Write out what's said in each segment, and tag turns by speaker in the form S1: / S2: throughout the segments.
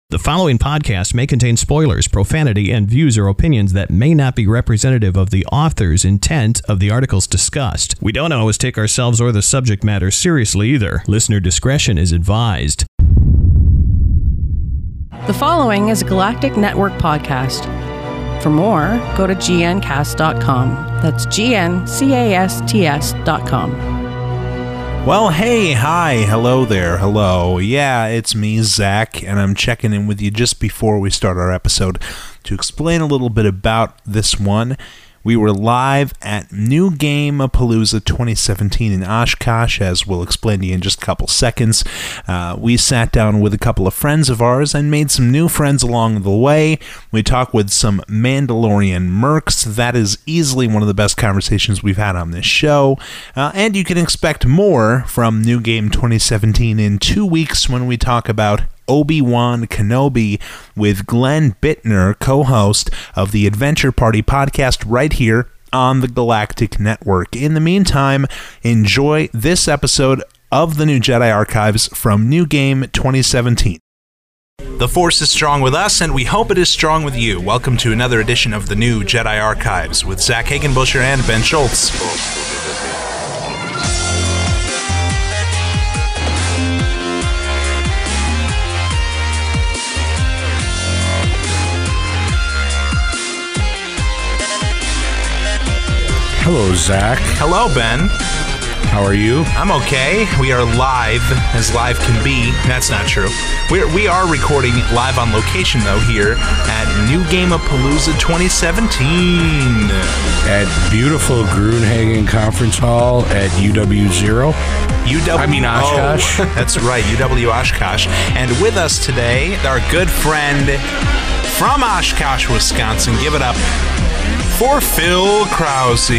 S1: The following podcast may contain spoilers, profanity, and views or opinions that may not be representative of the author's intent of the articles discussed. We don't always take ourselves or the subject matter seriously either. Listener discretion is advised.
S2: The following is a Galactic Network podcast. For more, go to gncast.com. That's gncast.com.
S3: Well, hey, hi, hello there, hello. Yeah, it's me, Zach, and I'm checking in with you just before we start our episode to explain a little bit about this one. We were live at New Game Palooza 2017 in Oshkosh, as we'll explain to you in just a couple seconds. We sat down with a couple of friends of ours and made some new friends along the way. We talked with some Mandalorian mercs. That is easily one of the best conversations we've had on this show. And you can expect more from New Game 2017 in 2 weeks when we talk about Obi-Wan Kenobi with Glenn Bittner, co-host of the Adventure Party podcast right here on the Galactic Network. In the meantime, enjoy this episode of the New Jedi Archives from New Game 2017. The Force is strong with us, and we hope it is strong with you. Welcome to another edition of the New Jedi Archives with Zach Hagenbusher and Ben Schultz.
S4: Hello, Zach.
S3: Hello, Ben.
S4: How are you?
S3: I'm okay. We are live, as live can be. That's not true. We are recording live on location, though, here at New Game Palooza 2017.
S4: At beautiful Groenhagen Conference Hall at UW0. Oshkosh.
S3: Oh, that's right, UW Oshkosh. And with us today, our good friend from Oshkosh, Wisconsin. Give it up for Phil Krause.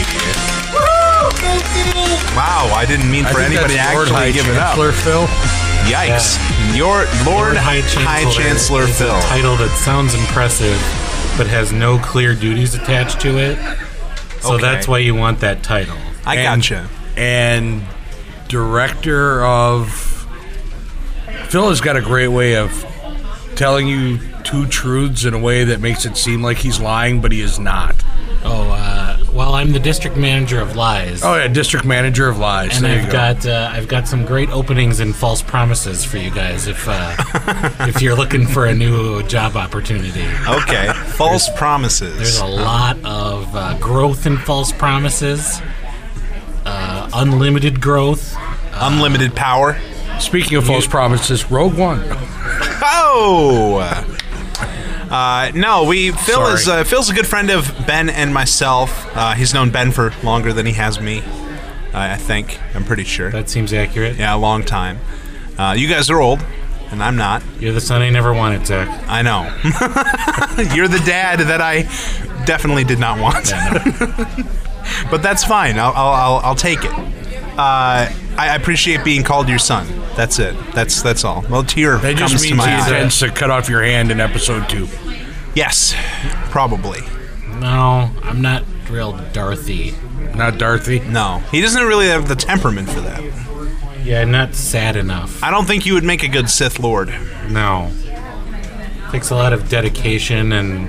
S3: Wow, I didn't mean for anybody to actually give it up.
S4: Phil?
S3: Yikes. Yeah. Your Lord High Chancellor Phil.
S5: A title that sounds impressive, but has no clear duties attached to it. So that's why you want that title.
S3: I gotcha.
S4: And director of... Phil has got a great way of telling you two truths in a way that makes it seem like he's lying, but he is not.
S5: Well, I'm the district manager of Lies.
S4: Oh yeah, district manager of Lies.
S5: And
S4: there
S5: I've got some great openings in False Promises for you guys if you're looking for a new job opportunity.
S3: Okay, False Promises.
S5: There's a lot of growth in False Promises, unlimited growth,
S3: unlimited power.
S4: Speaking of False Promises, Rogue One.
S3: Oh. No, Phil's a good friend of Ben and myself. He's known Ben for longer than he has me, I think. I'm pretty sure.
S5: That seems accurate.
S3: Yeah, a long time. You guys are old, and I'm not.
S5: You're the son I never wanted, Zach.
S3: I know. You're the dad that I definitely did not want.
S5: Yeah, no.
S3: But that's fine. I'll take it. I appreciate being called your son. That's it. That's all. Well, tear
S4: that
S3: comes
S4: just
S3: to
S4: means
S3: my
S4: he
S3: eye.
S4: intends to cut off your hand in episode 2.
S3: Yes, probably.
S5: No, I'm not real Darthy.
S4: Not Darthy?
S3: No, he doesn't really have the temperament for that.
S5: Yeah, not sad enough.
S3: I don't think you would make a good Sith Lord.
S5: No. Takes a lot of dedication and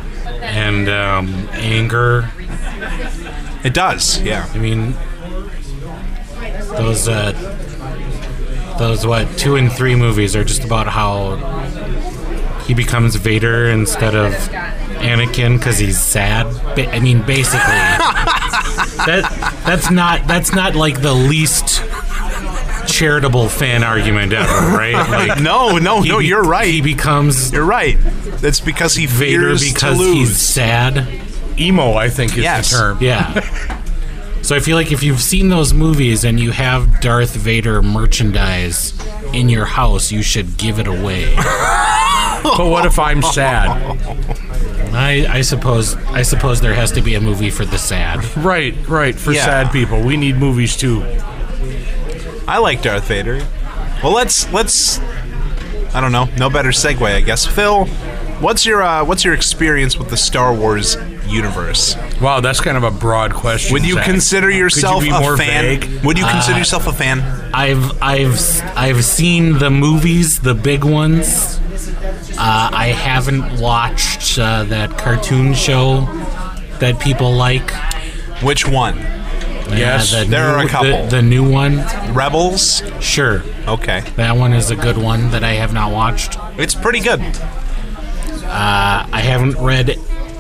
S5: anger.
S3: It does, yeah.
S5: I mean, those 2 and 3 movies are just about how he becomes Vader instead of Anakin because he's sad. I mean, basically, that's not like the least charitable fan argument ever, right? Like,
S3: no, you're right.
S5: You're
S3: right. That's because he
S5: Vader
S3: fears
S5: because
S3: to lose.
S5: he's sad.
S4: Emo, I think, is the term.
S5: Yeah. So I feel like if you've seen those movies and you have Darth Vader merchandise in your house, you should give it away.
S4: But what if I'm sad?
S5: I suppose there has to be a movie for the sad.
S4: Right. For sad people, we need movies too.
S3: I like Darth Vader. Well, let's. I don't know. No better segue, I guess. Phil, what's your experience with the Star Wars universe?
S4: Wow, that's kind of a broad question.
S3: Would you
S4: Zach.
S3: consider yourself a fan?
S4: Vague?
S3: Would you consider yourself a fan?
S5: I've seen the movies, the big ones. I haven't watched that cartoon show that people like.
S3: Which one?
S4: Yes,
S3: there are a couple.
S5: The new one?
S3: Rebels?
S5: Sure.
S3: Okay.
S5: That one is a good one that I have not watched.
S3: It's pretty good.
S5: I haven't read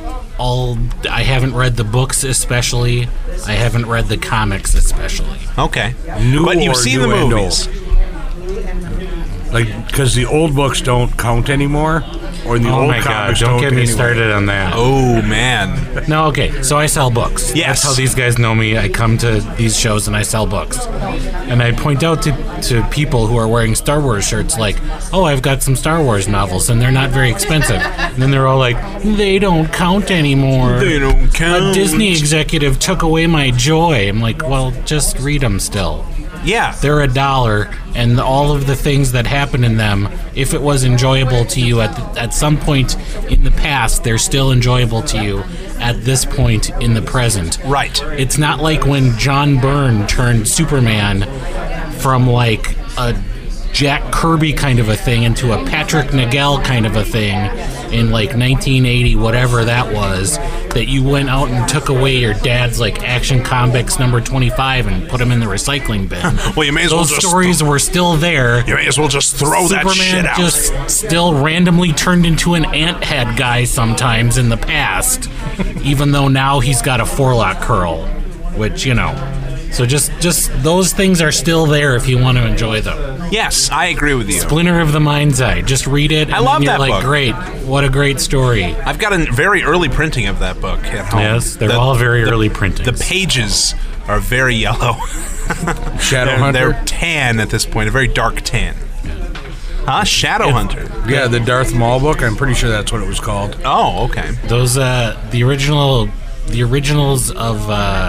S5: the books especially. I haven't read the comics especially.
S3: Okay.
S4: New
S3: but you've
S4: or
S3: seen
S4: new
S3: the
S4: and
S3: movies.
S4: Like, because the old books don't count anymore, or the
S5: Oh
S4: old
S5: my god,
S4: comics
S5: don't get me
S4: anyway.
S5: started on that.
S3: Oh, man.
S5: No, okay, so I sell books.
S3: Yes.
S5: That's how these guys know me. I come to these shows and I sell books. And I point out to people who are wearing Star Wars shirts like, oh, I've got some Star Wars novels and they're not very expensive. And then they're all like, they don't count anymore.
S3: They don't count.
S5: A Disney executive took away my joy. I'm like, well, just read them still.
S3: Yeah.
S5: They're $1, and all of the things that happen in them, if it was enjoyable to you at some point in the past, they're still enjoyable to you at this point in the present.
S3: Right.
S5: It's not like when John Byrne turned Superman from like a Jack Kirby kind of a thing into a Patrick Nagel kind of a thing in like 1980, whatever that was, that you went out and took away your dad's like Action Comics number 25 and put them in the recycling bin.
S3: Well, you may as well
S5: Those
S3: just
S5: stories were still there.
S3: You may as well just throw that shit
S5: Superman
S3: out.
S5: just still randomly turned into an ant head guy sometimes in the past, even though now he's got a forelock curl, which, you know. So just those things are still there if you want to enjoy them.
S3: Yes, I agree with you.
S5: Splinter of the Mind's Eye. Just read it. And
S3: I love
S5: then you're
S3: that
S5: like,
S3: book.
S5: Great, what a great story.
S3: I've got a very early printing of that book at home.
S5: Yes, they're all very early printings.
S3: The pages are very yellow.
S4: Shadowhunter?
S3: They're tan at this point, a very dark tan. Huh? Shadowhunter.
S4: Yeah, the Darth Maul book. I'm pretty sure that's what it was called.
S3: Oh, okay.
S5: Those the originals of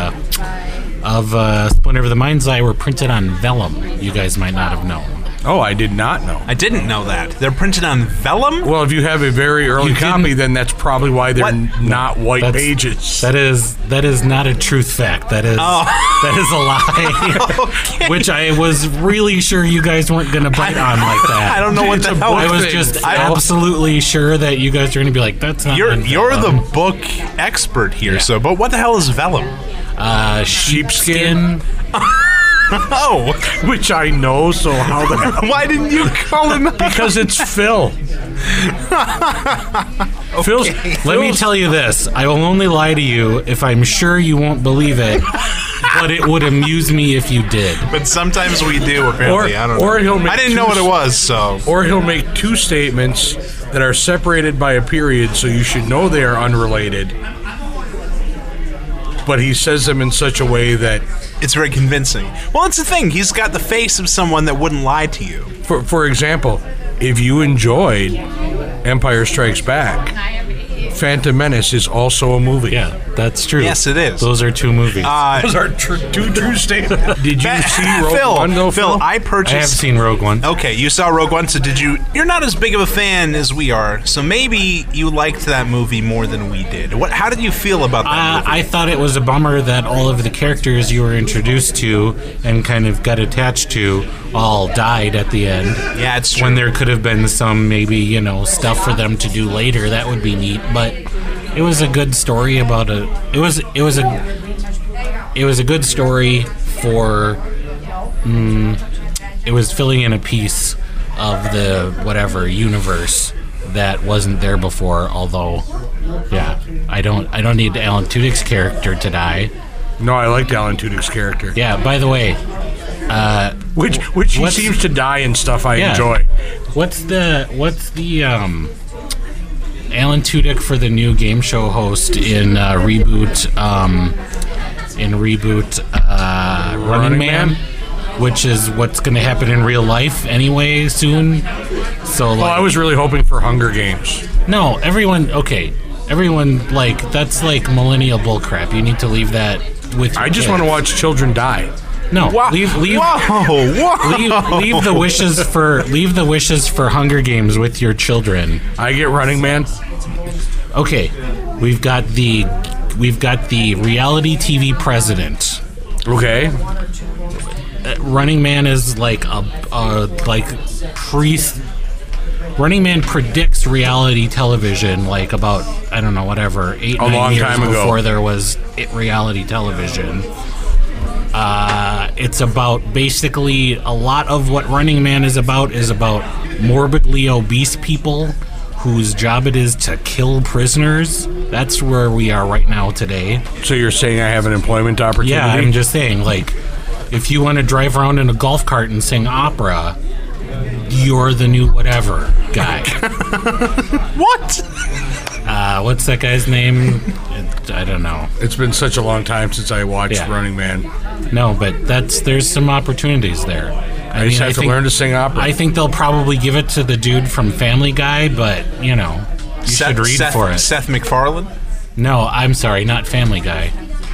S5: Splinter of the Mind's Eye were printed on vellum. You guys might not have known.
S4: Oh, I did not know.
S3: I didn't know that. They're printed on vellum?
S4: Well, if you have a very early
S5: You
S4: copy,
S5: didn't-
S4: then that's probably why they're
S3: What?
S4: not white
S5: That's-
S4: pages.
S5: That is not a truth fact. That is that is a lie.
S3: Okay.
S5: Which I was really sure you guys weren't going to bite on like that.
S3: I don't know what the hell.
S5: I was
S4: thing.
S5: just
S3: I-
S5: absolutely sure that you guys are going to be like, that's not.
S3: You're
S5: on
S3: the
S5: vellum."
S3: book expert here, so but what the hell is vellum?
S5: Sheepskin.
S3: Oh,
S4: Which I know, so how the hell?
S3: why didn't you call him?
S4: Because it's Phil. Phil's,
S5: Let me tell you this: I will only lie to you if I'm sure you won't believe it, but it would amuse me if you did.
S3: But sometimes we do. Apparently, I don't know.
S4: or he'll make
S3: I didn't know what it was, so
S4: Or he'll make two statements that are separated by a period, so you should know they are unrelated. But he says them in such a way that,
S3: it's very convincing. Well, it's the thing. He's got the face of someone that wouldn't lie to you.
S4: for example, if you enjoyed Empire Strikes Back, Phantom Menace is also a movie.
S5: Yeah, that's true.
S3: Yes, it is.
S5: Those are two movies.
S4: Those are two true statements. Did you see Rogue
S3: Phil,
S4: One, though,
S3: Phil,
S4: Phil?
S3: I
S5: I
S3: purchased.
S5: have seen Rogue One.
S3: Okay, you saw Rogue One, so did you? You're not as big of a fan as we are, so maybe you liked that movie more than we did. How did you feel about that movie?
S5: I thought it was a bummer that all of the characters you were introduced to and kind of got attached to all died at the end.
S3: Yeah, it's true.
S5: When there could have been some maybe, stuff for them to do later, that would be neat. But it was a good story about it was a good story for it was filling in a piece of the whatever universe that wasn't there before, although yeah, I don't need Alan Tudyk's character to die.
S4: No, I liked Alan Tudyk's character.
S5: Yeah, by the way,
S4: Which he
S5: What's-
S4: seems to die in stuff I
S5: Yeah.
S4: enjoy.
S5: what's the Alan Tudyk for the new game show host in reboot Running Man, which is what's going to happen in real life anyway soon. So
S4: Well, I was really hoping for Hunger Games.
S5: no, everyone like that's like millennial bullcrap. You need to leave that with your
S4: I just
S5: kids.
S4: want to watch children die.
S5: No,
S3: Whoa,
S5: leave
S3: whoa.
S5: leave the wishes for Hunger Games with your children.
S4: I get Running Man.
S5: Okay, we've got the reality TV president.
S4: Okay.
S5: Running Man is like a priest. Running Man predicts reality television like about, I don't know, whatever, 8-9 years
S4: time ago.
S5: before there was reality television. It's about basically a lot of what Running Man is about morbidly obese people whose job it is to kill prisoners. That's where we are right now today.
S4: So you're saying I have an employment opportunity?
S5: Yeah, I'm just saying, like, if you want to drive around in a golf cart and sing opera, you're the new whatever guy.
S3: What?
S5: What's that guy's name? I don't know.
S4: It's been such a long time since I watched
S5: Yeah.
S4: Running Man.
S5: No, but there's some opportunities there.
S4: I just have to learn to sing opera.
S5: I think they'll probably give it to the dude from Family Guy, but, you know, you should read for it.
S3: Seth MacFarlane?
S5: No, I'm sorry, not Family Guy.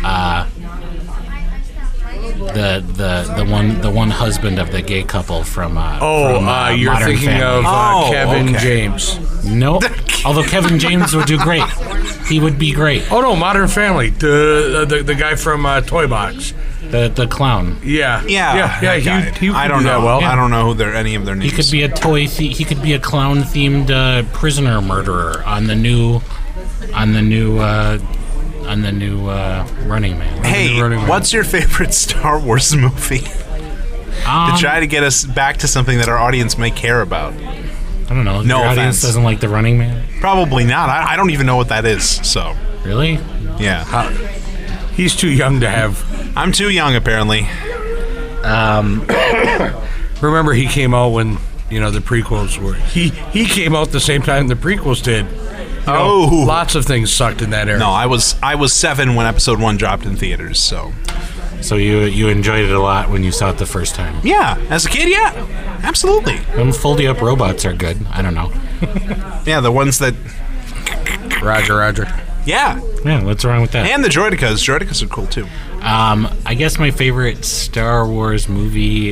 S5: The one husband of the gay couple from
S4: you're
S5: Modern
S4: thinking
S5: Family.
S4: of Kevin
S3: okay.
S4: James.
S5: Nope. Although Kevin James would do great. He would be great.
S4: Oh no, Modern Family. The guy from Toy Box.
S5: The clown.
S4: Yeah.
S3: Yeah.
S4: He
S3: I
S4: could
S3: don't
S4: do
S3: know.
S4: that well.
S3: I don't know who any of their names.
S5: He could be a he could be a clown themed prisoner murderer on the new Running Man.
S3: Hey,
S4: Running Man.
S3: what's your favorite Star Wars movie? To try to get us back to something that our audience may care about.
S5: I don't know.
S3: No
S5: Your audience
S3: offense.
S5: doesn't like the Running Man?
S3: Probably not. I don't even know what that is. So,
S5: Really?
S3: yeah.
S4: He's too young to have.
S3: I'm too young, apparently.
S4: Remember, he came out when the prequels were. He came out the same time the prequels did. Lots of things sucked in that era.
S3: No, I was 7 when Episode 1 dropped in theaters. So,
S5: You enjoyed it a lot when you saw it the first time.
S3: yeah, as a kid, yeah, absolutely.
S5: Foldy up robots are good. I don't know.
S3: Yeah, the ones that,
S4: Roger.
S3: yeah,
S5: Yeah, what's wrong with that?
S3: and the Droidicas. Droidicas are cool too.
S5: I guess my favorite Star Wars movie,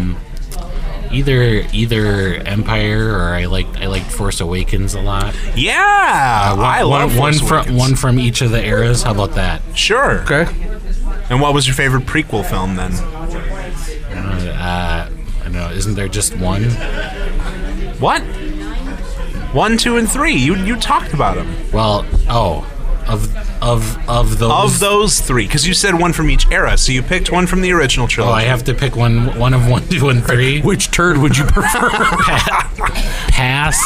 S5: either Empire or I liked Force Awakens a lot.
S3: Yeah, I love Force Awakens.
S5: one from each of the eras. How about that?
S3: Sure.
S4: Okay.
S3: And what was your favorite prequel film then?
S5: I don't know. Isn't there just one?
S3: What? 1, 2, and 3. You talked about them.
S5: Well, of those.
S3: Of those 3, because you said one from each era, so you picked one from the original
S5: Oh,
S3: trilogy.
S5: I have to pick one of 1, 2, and 3.
S4: Which turd would you prefer?
S5: Pass.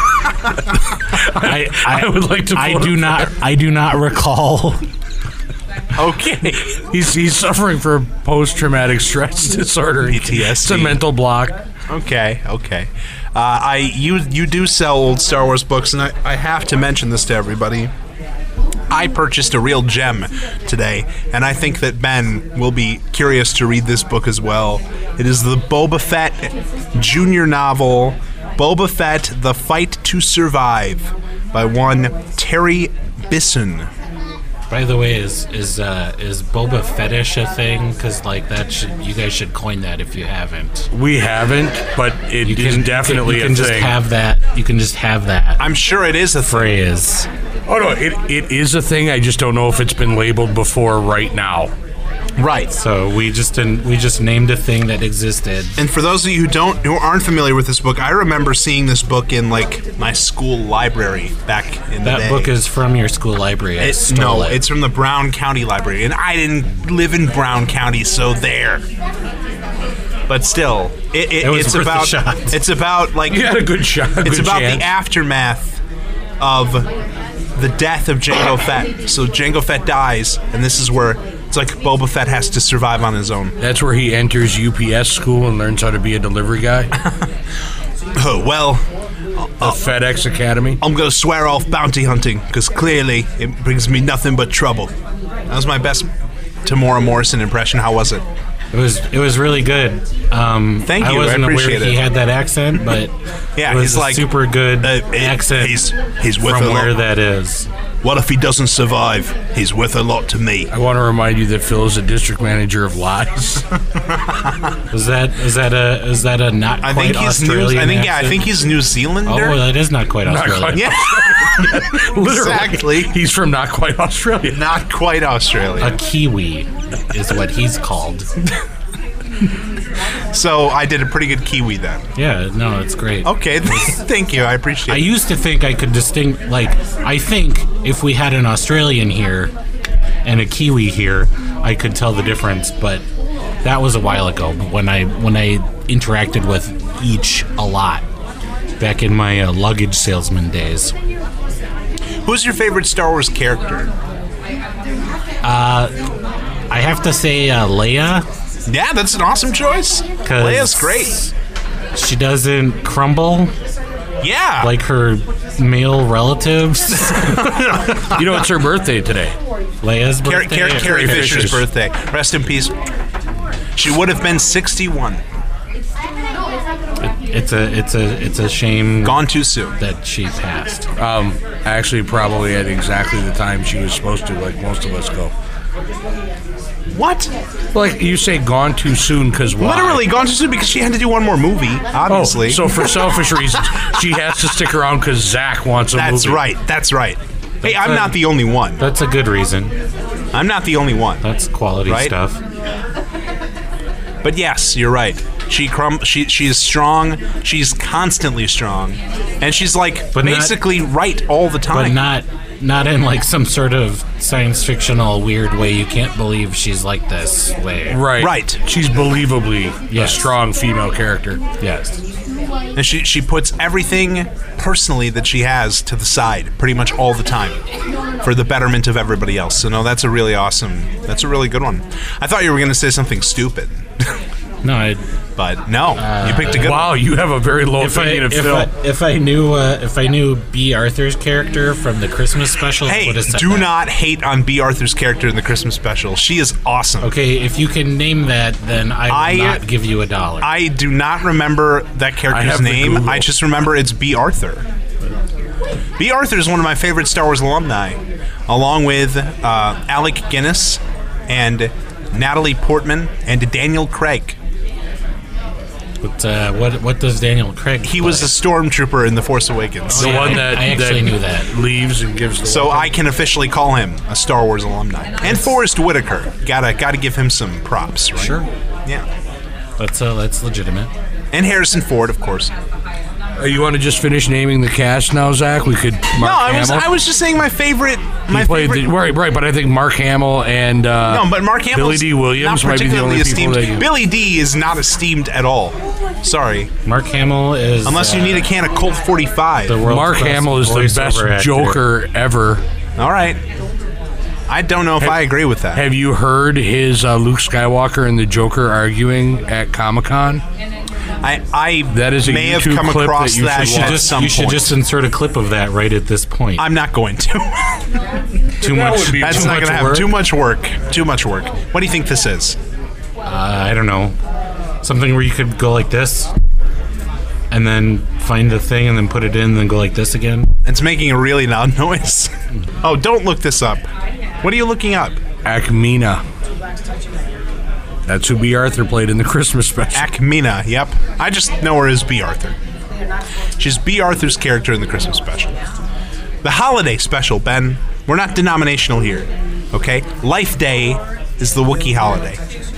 S5: I
S4: would like to.
S5: I do not recall.
S3: Okay.
S4: He's suffering from post-traumatic stress disorder.
S3: PTSD.
S4: It's a mental block.
S3: Okay. You do sell old Star Wars books, and I have to mention this to everybody. I purchased a real gem today, and I think that Ben will be curious to read this book as well. It is the Boba Fett junior novel, Boba Fett: The Fight to Survive, by one Terry Bisson.
S5: By the way, is Boba Fetish a thing? Because you guys should coin that if you haven't.
S4: We haven't, but it is definitely
S5: you can
S4: a
S5: just
S4: thing.
S5: have that. You can just have that
S3: I'm sure it is a thing.
S5: phrase.
S4: Oh no, it is a thing. I just don't know if it's been labeled before right now.
S3: Right.
S5: So we just named a thing that existed.
S3: And for those of you who aren't familiar with this book, I remember seeing this book in my school library back in the day.
S5: That book is from your school library. I stole it.
S3: It's from the Brown County Library, and I didn't live in Brown County, so there. But still, it's
S5: worth
S3: about
S5: a shot.
S3: it's about like
S4: You had a good shot.
S3: it's
S4: good
S3: about
S4: chance.
S3: the aftermath of the death of Jango Fett. So Jango Fett dies, and this is where it's like Boba Fett has to survive on his own.
S4: That's where he enters UPS school and learns how to be a delivery guy.
S3: Oh, well,
S4: The FedEx Academy.
S3: I'm going to swear off bounty hunting, because clearly it brings me nothing but trouble. That was my best Tamora Morrison impression. How was it?
S5: It was really good.
S3: Thank you,
S5: I wasn't
S3: I appreciate
S5: aware he
S3: it.
S5: had that accent, but
S3: Yeah,
S5: it was
S3: he's
S5: a
S3: like
S5: super good accent
S3: He's with
S5: from
S3: a
S5: where
S3: lot.
S5: that is.
S3: What if he doesn't survive? He's worth a lot to me.
S4: I want to remind you that Phil is a district manager of Lies.
S5: Is that a not
S3: I
S5: quite
S3: think he's
S5: Australian
S3: I
S5: accent?
S3: think he's New Zealander.
S5: Oh, that is not quite Australian.
S4: quite.
S3: Yeah,
S4: Literally.
S3: exactly.
S4: He's from not quite Australia.
S3: Not quite Australia.
S5: A Kiwi is what he's called.
S3: So I did a pretty good Kiwi then.
S5: Yeah, no, it's great.
S3: Okay, thank you. I appreciate
S5: I
S3: it.
S5: used to think I could I think if we had an Australian here and a Kiwi here, I could tell the difference, but that was a while ago when I interacted with each a lot back in my luggage salesman days.
S3: Who's your favorite Star Wars character?
S5: I have to say Leia.
S3: Yeah, that's an awesome choice.
S5: 'Cause
S3: Leia's great.
S5: She doesn't crumble
S3: Yeah.
S5: like her male relatives.
S4: You know, it's her birthday today.
S5: Leia's
S3: Carrie
S5: birthday.
S3: Carrie Fisher's birthday. Rest in peace. She would have been 61.
S5: It's a shame
S3: Gone too soon.
S5: that she passed.
S4: Actually, probably at exactly the time she was supposed to, like most of us go.
S3: What?
S4: Like, you say gone too soon because why?
S3: Literally gone too soon because she had to do one more movie, obviously.
S4: Oh, so for selfish reasons, she has to stick around because Zach wants a movie.
S3: That's right. That's right. Hey, I'm not the only one.
S5: That's a good reason.
S3: I'm not the only one.
S5: That's quality
S3: Right?
S5: stuff.
S3: But yes, you're right. She is strong. She's constantly strong, and she's like
S5: But not-
S3: basically right all the
S5: But
S3: time.
S5: not in like some sort of science fictional weird way. You can't believe she's like this way.
S4: Right.
S3: Right.
S4: She's believably a
S5: Yes.
S4: strong female character.
S5: Yes.
S3: And she puts everything personally that she has to the side pretty much all the time for the betterment of everybody else. So no, that's a really good one. I thought you were going to say something stupid.
S5: No,
S3: But no, you picked a good one.
S4: Wow, you have a very low opinion of Phil.
S5: if I knew B. Arthur's character from the Christmas special, I
S3: Hey,
S5: would have said
S3: do
S5: that.
S3: not hate on B. Arthur's character in the Christmas special. She is awesome.
S5: Okay, if you can name that, then I will not give you $1.
S3: I do not remember that
S4: I
S3: character's
S4: have the
S3: name.
S4: Google.
S3: I just remember it's B. Arthur. B. Arthur is one of my favorite Star Wars alumni, along with Alec Guinness and Natalie Portman and Daniel Craig.
S5: But what does Daniel Craig?
S3: He was a stormtrooper in The Force Awakens.
S4: The
S5: yeah,
S4: one
S5: I
S4: that
S5: actually knew that.
S4: leaves and gives the
S3: So
S4: weapon.
S3: I can officially call him a Star Wars alumni. And Forrest Whitaker. Gotta give him some props, right?
S5: Sure,
S3: Yeah.
S5: that's legitimate.
S3: And Harrison Ford, of course.
S4: You want to just finish naming the cast now, Zach? We could. Mark
S3: No,
S4: Hamill.
S3: I was just saying my favorite.
S4: He played right, but I think Mark Hamill and
S3: No, but Mark Hamill.
S4: Billy D. Williams might be the only people that you.
S3: Billy D. is not esteemed at all. Sorry,
S5: Mark Hamill is
S3: unless you need a can of Colt 45.
S5: the world's
S4: Mark
S5: best
S4: Hamill is the best
S5: voiceover actor.
S4: Joker ever.
S3: All right. I don't know if I agree with that.
S4: Have you heard his Luke Skywalker and the Joker arguing at Comic-Con?
S3: I
S4: That is a
S3: may have
S4: YouTube
S3: come
S4: clip
S3: across
S4: that you
S3: that
S4: should
S3: at
S4: watch.
S3: some
S5: You should
S3: point.
S5: just insert a clip of that right at this point.
S3: I'm not going to.
S5: Too much.
S4: would be
S3: That's
S5: too
S3: not
S5: much
S3: going to happen.
S5: work.
S3: Too much work. Too much work. What do you think this is?
S5: I don't know. Something where you could go like this, and then find the thing, and then put it in, and then go like this again.
S3: It's making a really loud noise. Oh, don't look this up. What are you looking up?
S4: Akmina. That's who B. Arthur played in the Christmas special.
S3: Akmina, yep. I just know her as B. Arthur. She's B. Arthur's character in the Christmas special. The holiday special, Ben. We're not denominational here, okay? Life Day is the Wookiee holiday.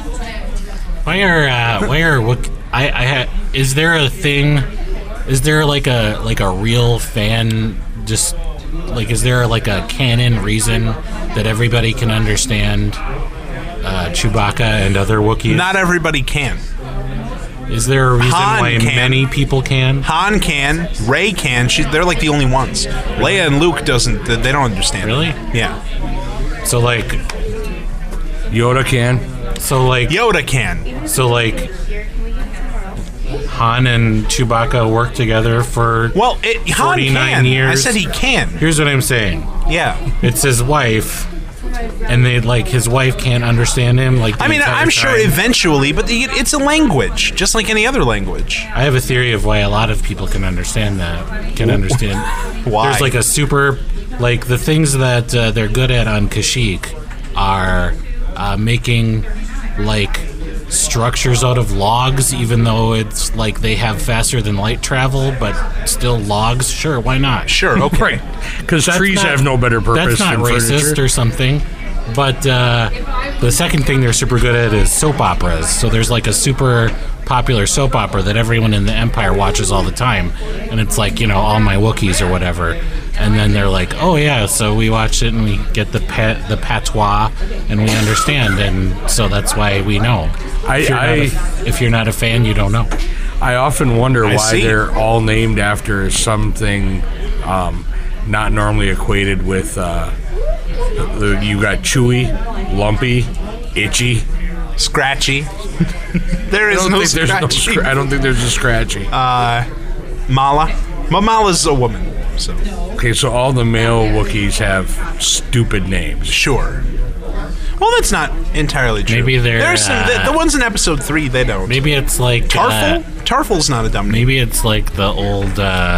S5: Is there a thing? Is there like a real fan? Just like, is there like a canon reason that everybody can understand Chewbacca and other Wookiees?
S3: Not everybody can.
S5: Is there a reason
S3: Han
S5: why
S3: can.
S5: many people can?
S3: Han can, Rey can. They're like the only ones. Leia and Luke doesn't. They don't understand.
S5: Really?
S3: Yeah.
S5: So like,
S4: Yoda can.
S3: Yoda can.
S5: So like, Han and Chewbacca work together for.
S3: Well, Han
S5: 49
S3: can.
S5: years.
S3: I said he can.
S5: Here's what I'm saying.
S3: Yeah.
S5: It's his wife, and his wife can't understand him. Like, the
S3: I mean,
S5: entire
S3: I'm sure
S5: time.
S3: eventually, but it's a language, just like any other language.
S5: I have a theory of why a lot of people can understand that.
S3: Why?
S5: There's like a super, like the things that they're good at on Kashyyyk are making like structures out of logs, even though it's like they have faster than light travel, but still logs. Sure, why not?
S3: Sure, okay.
S4: Right. Because
S5: That's
S4: trees
S5: not-
S4: have no better purpose
S5: That's not
S4: than
S5: racist
S4: furniture.
S5: or something. But the second thing they're super good at is soap operas. So there's like a super popular soap opera that everyone in the Empire watches all the time, and it's like, you know, All My Wookiees or whatever. And then they're like, oh yeah, so we watched it and we get the patois and we understand, and so that's why we know. If you're not a fan, you don't know.
S4: I often wonder why they're all named after something not normally equated with. You got Chewy, Lumpy, Itchy,
S3: Scratchy. There is no Scratchy.
S4: I don't think there's a Scratchy.
S3: Mala. But Mala's a woman. So.
S4: Okay, so all the male Wookiees have stupid names.
S3: Sure. Well, that's not entirely true.
S5: Maybe
S3: there's some, the ones in episode 3, they don't.
S5: Maybe it's like
S3: Tarful. Tarful's not a dumb name.
S5: Maybe it's like the old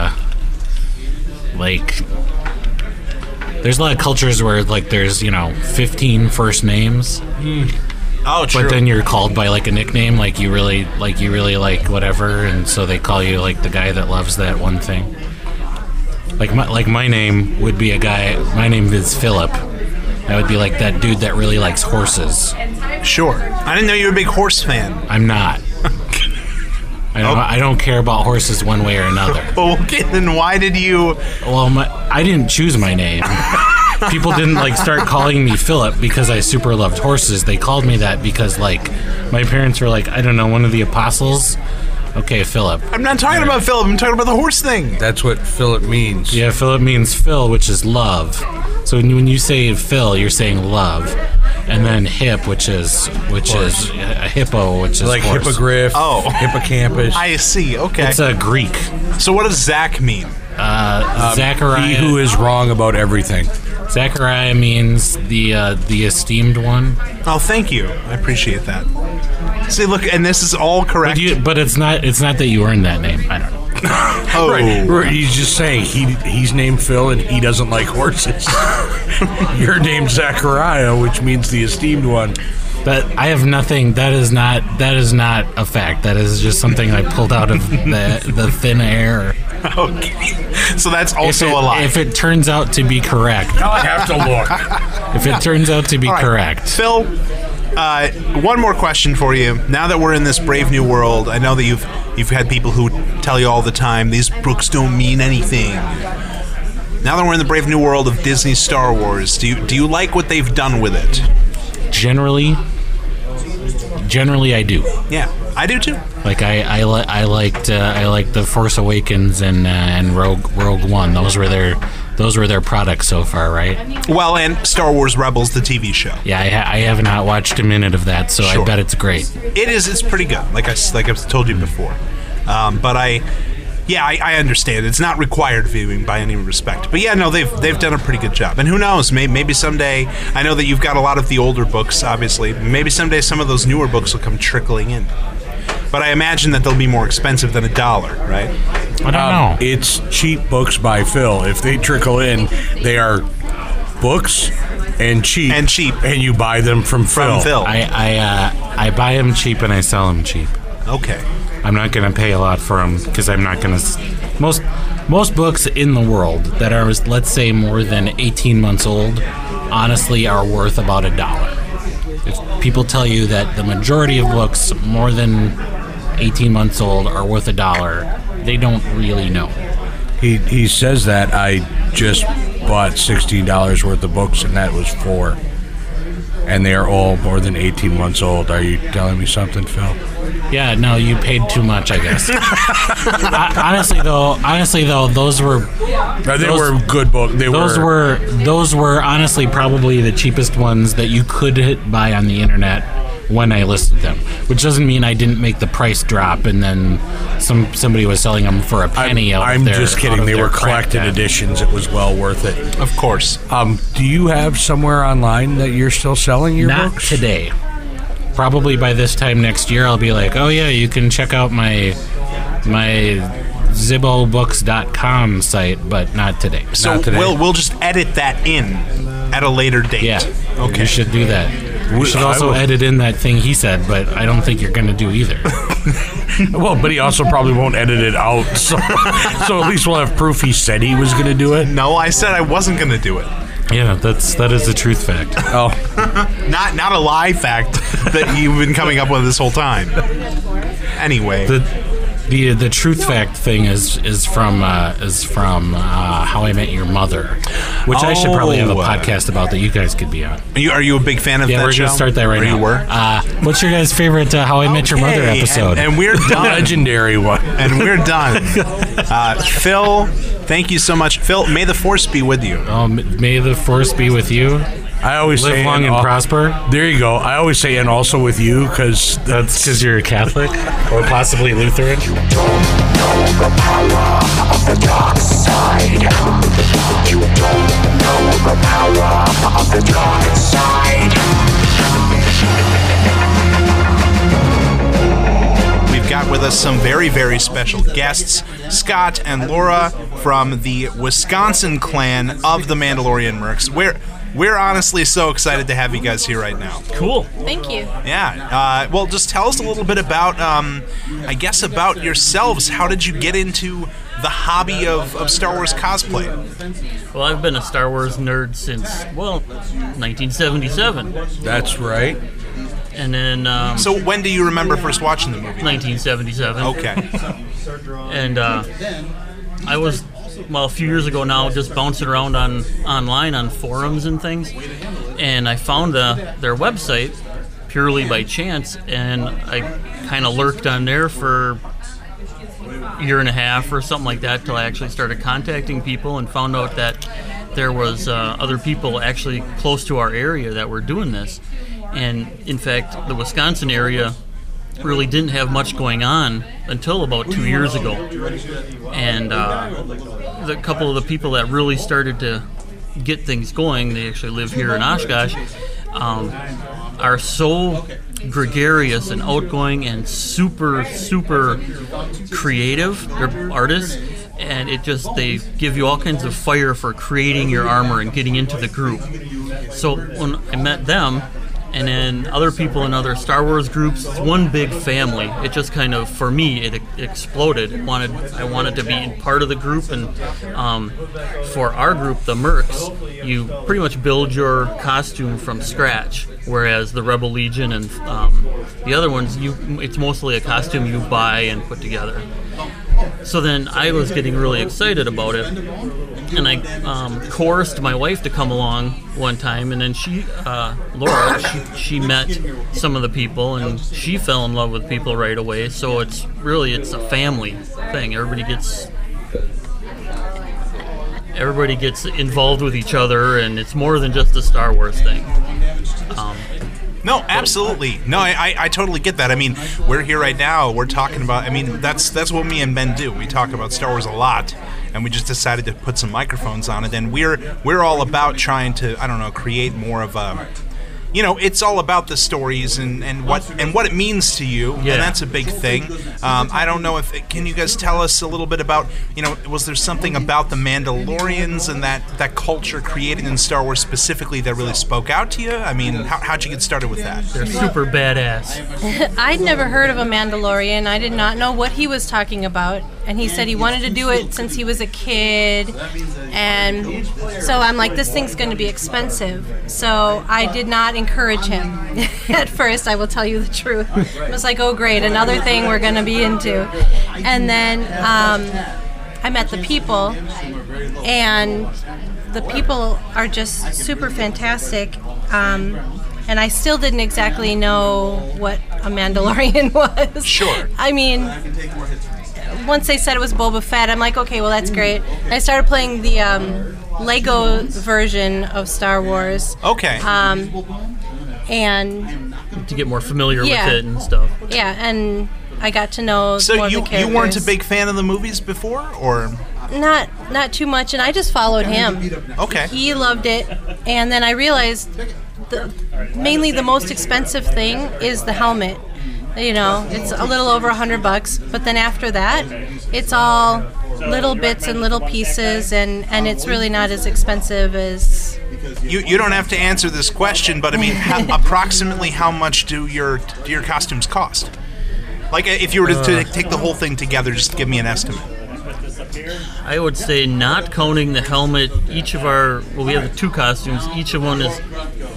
S5: like. There's a lot of cultures where like there's 15 first names.
S3: Oh, true.
S5: But then you're called by like a nickname, like you really like whatever, and so they call you like the guy that loves that one thing. Like my name would be a guy. My name is Philip. That would be like that dude that really likes horses.
S3: Sure. I didn't know you were a big horse fan.
S5: I'm not. I don't care about horses one way or another.
S3: Okay, then why did you...
S5: Well, I didn't choose my name. People didn't start calling me Philip because I super loved horses. They called me that because my parents were like, I don't know, one of the apostles. Okay, Philip.
S3: I'm not talking about Philip. I'm talking about the horse thing.
S4: That's what Philip means.
S5: Yeah, Philip means Phil, which is love. So when you say Phil, you're saying love. And then hip, which is a hippo, which is
S4: like
S5: horse.
S4: hippogriff. Oh, hippocampus.
S3: I see. Okay.
S5: It's a Greek.
S3: So what does Zach mean?
S5: Zachariah.
S4: He who is wrong about everything.
S5: Zachariah means the esteemed one.
S3: Oh, thank you. I appreciate that. See, look, and this is all correct.
S5: But it's not that you earned that name. I don't know.
S3: Oh,
S4: right. He's just saying he's named Phil and he doesn't like horses. You're named Zachariah, which means the esteemed one.
S5: But I have nothing. That is not a fact. That is just something I pulled out of the thin air.
S3: Okay. So that's also a lie.
S5: If it turns out to be correct.
S4: Now I have to look.
S5: If it turns out to be correct.
S3: Phil, one more question for you. Now that we're in this brave new world, I know that you've had people who tell you all the time, these books don't mean anything. Now that we're in the brave new world of Disney Star Wars, do you like what they've done with it?
S5: Generally I do.
S3: Yeah, I do too.
S5: Like I liked The Force Awakens and Rogue One. Those were their products so far, right?
S3: Well, and Star Wars Rebels, the TV show.
S5: Yeah, I have not watched a minute of that, so sure. I bet it's great.
S3: It is. It's pretty good. Like I've told you before. But I understand. It's not required viewing by any respect. But yeah, no, they've done a pretty good job. And who knows? Maybe someday. I know that you've got a lot of the older books, obviously. Maybe someday some of those newer books will come trickling in. But I imagine that they'll be more expensive than $1, right?
S5: I don't know.
S4: It's cheap books by Phil. If they trickle in, they are books and cheap. And you buy them from Phil.
S5: I buy them cheap and I sell them cheap.
S3: Okay.
S5: I'm not going to pay a lot for them because I'm not going to... Most books in the world that are, let's say, more than 18 months old, honestly are worth about $1. If people tell you that the majority of books more than 18 months old are worth $1, they don't really know.
S4: He says that. I just bought $16 worth of books, and that was 4. And they are all more than 18 months old. Are you telling me something, Phil?
S5: Yeah, no, you paid too much, I guess. Honestly, though, those were...
S4: They were good books.
S5: Those were honestly probably the cheapest ones that you could buy on the internet when I listed them. Which doesn't mean I didn't make the price drop and then somebody was selling them for a penny.
S4: I'm just kidding. They were collected editions. It was well worth it.
S3: Of course.
S4: Do you have somewhere online that you're still selling your books?
S5: Not today. Probably by this time next year, I'll be like, oh yeah, you can check out my ZibboBooks.com site, but not today.
S3: So
S5: not today.
S3: We'll just edit that in at a later date.
S5: Yeah.
S3: Okay.
S5: You should do that. We should also edit in that thing he said, but I don't think you're going to do either.
S4: Well, but he also probably won't edit it out, so at least we'll have proof he said he was going to do it.
S3: No, I said I wasn't going to do it.
S5: Yeah, that is a truth fact.
S4: Oh,
S3: Not a lie fact that you've been coming up with this whole time. Anyway.
S5: The truth fact thing is from How I Met Your Mother, which I should probably have a podcast about that you guys could be on.
S3: Are you a big fan of that show?
S5: Yeah, we're going to start that right now.
S3: You were?
S5: What's your guys' favorite How I Met Your Mother episode?
S3: And we're done.
S4: legendary one.
S3: And we're done. Phil, thank you so much. Phil, may the force be with you.
S5: May the force be with you.
S4: I always
S5: Live
S4: say
S5: long and prosper.
S4: There you go. I always say, and also with you, because
S5: That's because you're a Catholic or possibly Lutheran.
S6: You don't know the power of the dark side. You don't know the power of the dark side.
S3: We've got with us some very, very special guests, Scott and Laura from the Wisconsin clan of the Mandalorian Mercs. We're honestly so excited to have you guys here right now.
S7: Cool.
S8: Thank you.
S3: Yeah. Well, just tell us a little bit about, I guess, about yourselves. How did you get into the hobby of Star Wars cosplay?
S7: Well, I've been a Star Wars nerd since, 1977.
S4: that's right.
S7: And then,
S3: So when do you remember first watching the movie?
S7: 1977.
S3: Okay.
S7: And I was, a few years ago now, just bouncing around online on forums and things. And I found their website purely by chance. And I kind of lurked on there for a year and a half or something like that till I actually started contacting people and found out that there was other people actually close to our area that were doing this. And in fact, the Wisconsin area really didn't have much going on until about 2 years ago. And the couple of the people that really started to get things going, they actually live here in Oshkosh, are so gregarious and outgoing and super, super creative. They're artists. And they give you all kinds of fire for creating your armor and getting into the group. So when I met them, and then other people in other Star Wars groups, it's one big family. It just kind of, for me, it exploded. I wanted to be part of the group, and for our group, the Mercs, you pretty much build your costume from scratch, whereas the Rebel Legion and the other ones, it's mostly a costume you buy and put together. So then I was getting really excited about it, and I coerced my wife to come along one time, and then Laura, she met some of the people, and she fell in love with people right away. So it's a family thing. Everybody gets involved with each other, and it's more than just a Star Wars thing.
S3: No, absolutely. No, I totally get that. I mean, we're here right now. We're talking about. I mean, that's what me and Ben do. We talk about Star Wars a lot, and we just decided to put some microphones on it. And we're all about trying to, I don't know, create more of a. It's all about the stories and what it means to you,
S7: Yeah.
S3: and that's a big thing. I don't know can you guys tell us a little bit about, was there something about the Mandalorians and that culture created in Star Wars specifically that really spoke out to you? I mean, how'd you get started with that?
S7: They're super badass.
S8: I'd never heard of a Mandalorian. I did not know what he was talking about. And he said he wanted to do it since he was a kid. And so I'm like, this thing's going to be expensive. So I did not encourage him at first, I will tell you the truth. I was like, oh, great, another thing we're going to be into. And then I met the people, and the people are just super fantastic. And I still didn't exactly know what a Mandalorian was.
S3: Sure.
S8: I mean, once they said it was Boba Fett, I'm like, okay, well, that's great. And I started playing the Lego version of Star Wars.
S3: Okay.
S8: And
S7: To get more familiar
S8: Yeah.
S7: with it and stuff.
S8: yeah, and I got to know
S3: So
S8: more of the
S3: you
S8: characters.
S3: weren't a big fan of the movies before, or?
S8: Not too much, and I just followed him.
S3: Okay.
S8: He loved it, and then I realized mainly the most expensive thing is the helmet. It's a little over $100, but then after that, it's all little bits and little pieces, and it's really not as expensive as.
S3: You don't have to answer this question, but I mean, approximately how much do your costumes cost? Like, if you were to take the whole thing together, just give me an estimate.
S7: I would say, not counting the helmet, we have the 2 costumes. Each of one is,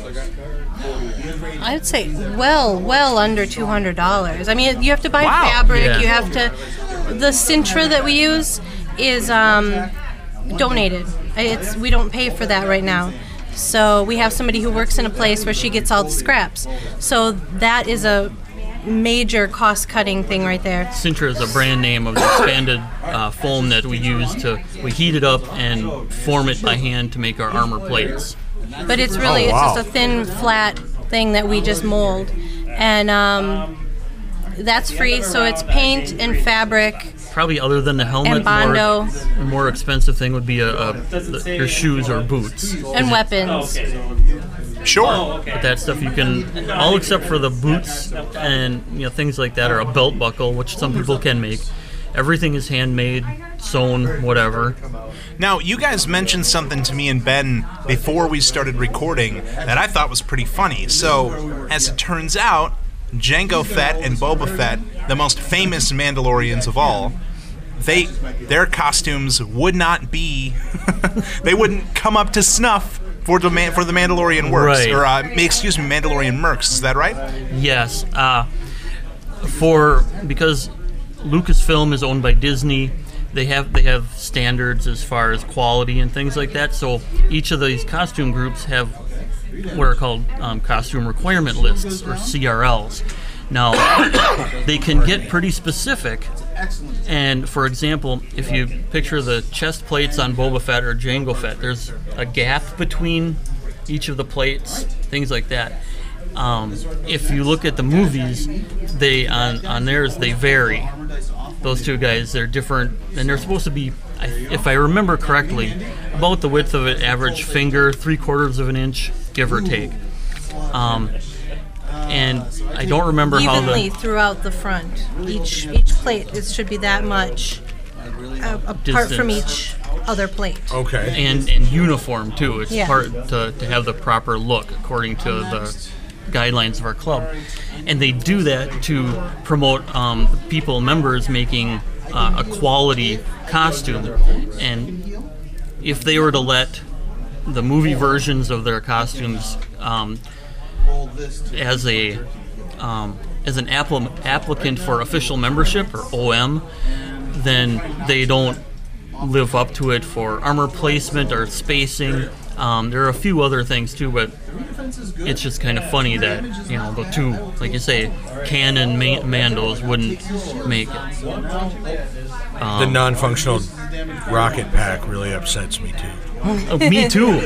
S8: I'd say well under $200. I mean, you have to buy fabric.
S7: Yeah.
S8: You have to. The Sintra that we use is donated. We don't pay for that right now. So we have somebody who works in a place where she gets all the scraps. So that is a major cost-cutting thing right there.
S7: Sintra is a brand name of the expanded foam that we use we heat it up and form it by hand to make our armor plates.
S8: But it's really, it's just a thin, flat thing that we just mold. And that's free, so it's paint and fabric.
S7: Probably other than the helmet,
S8: And Bondo.
S7: more expensive thing would be your shoes or boots.
S8: And weapons.
S3: Sure.
S7: But that stuff you can, all except for the boots and things like that, or a belt buckle, which some people can make. Everything is handmade, sewn, whatever.
S3: Now, you guys mentioned something to me and Ben before we started recording that I thought was pretty funny. So, as it turns out, Jango Fett and Boba Fett, the most famous Mandalorians of all, their costumes would not be, they wouldn't come up to snuff for the Mandalorian works,
S7: right.
S3: or Mandalorian mercs. Is that right?
S7: Yes, because Lucasfilm is owned by Disney. They have standards as far as quality and things like that. So each of these costume groups have what are called costume requirement lists, or CRLs. Now, they can get pretty specific. And for example, if you picture the chest plates on Boba Fett or Jango Fett, there's a gap between each of the plates, things like that. If you look at the movies, on theirs they vary. Those 2 guys, they're different, and they're supposed to be, if I remember correctly, about the width of an average finger, 3/4 of an inch, give or take. And I don't remember
S8: evenly throughout the front. Each plate should be that much apart from each other plate.
S4: Okay.
S7: And uniform too. It's part to have the proper look according to the guidelines of our club. And they do that to promote members making a quality costume. And if they were to let the movie versions of their costumes as an applicant for official membership, or OM, then they don't live up to it for armor placement or spacing. There are a few other things too, but it's just kind of funny that the 2, like you say, canon Mandos wouldn't make it.
S4: The non-functional rocket pack really upsets me too.
S7: Me too.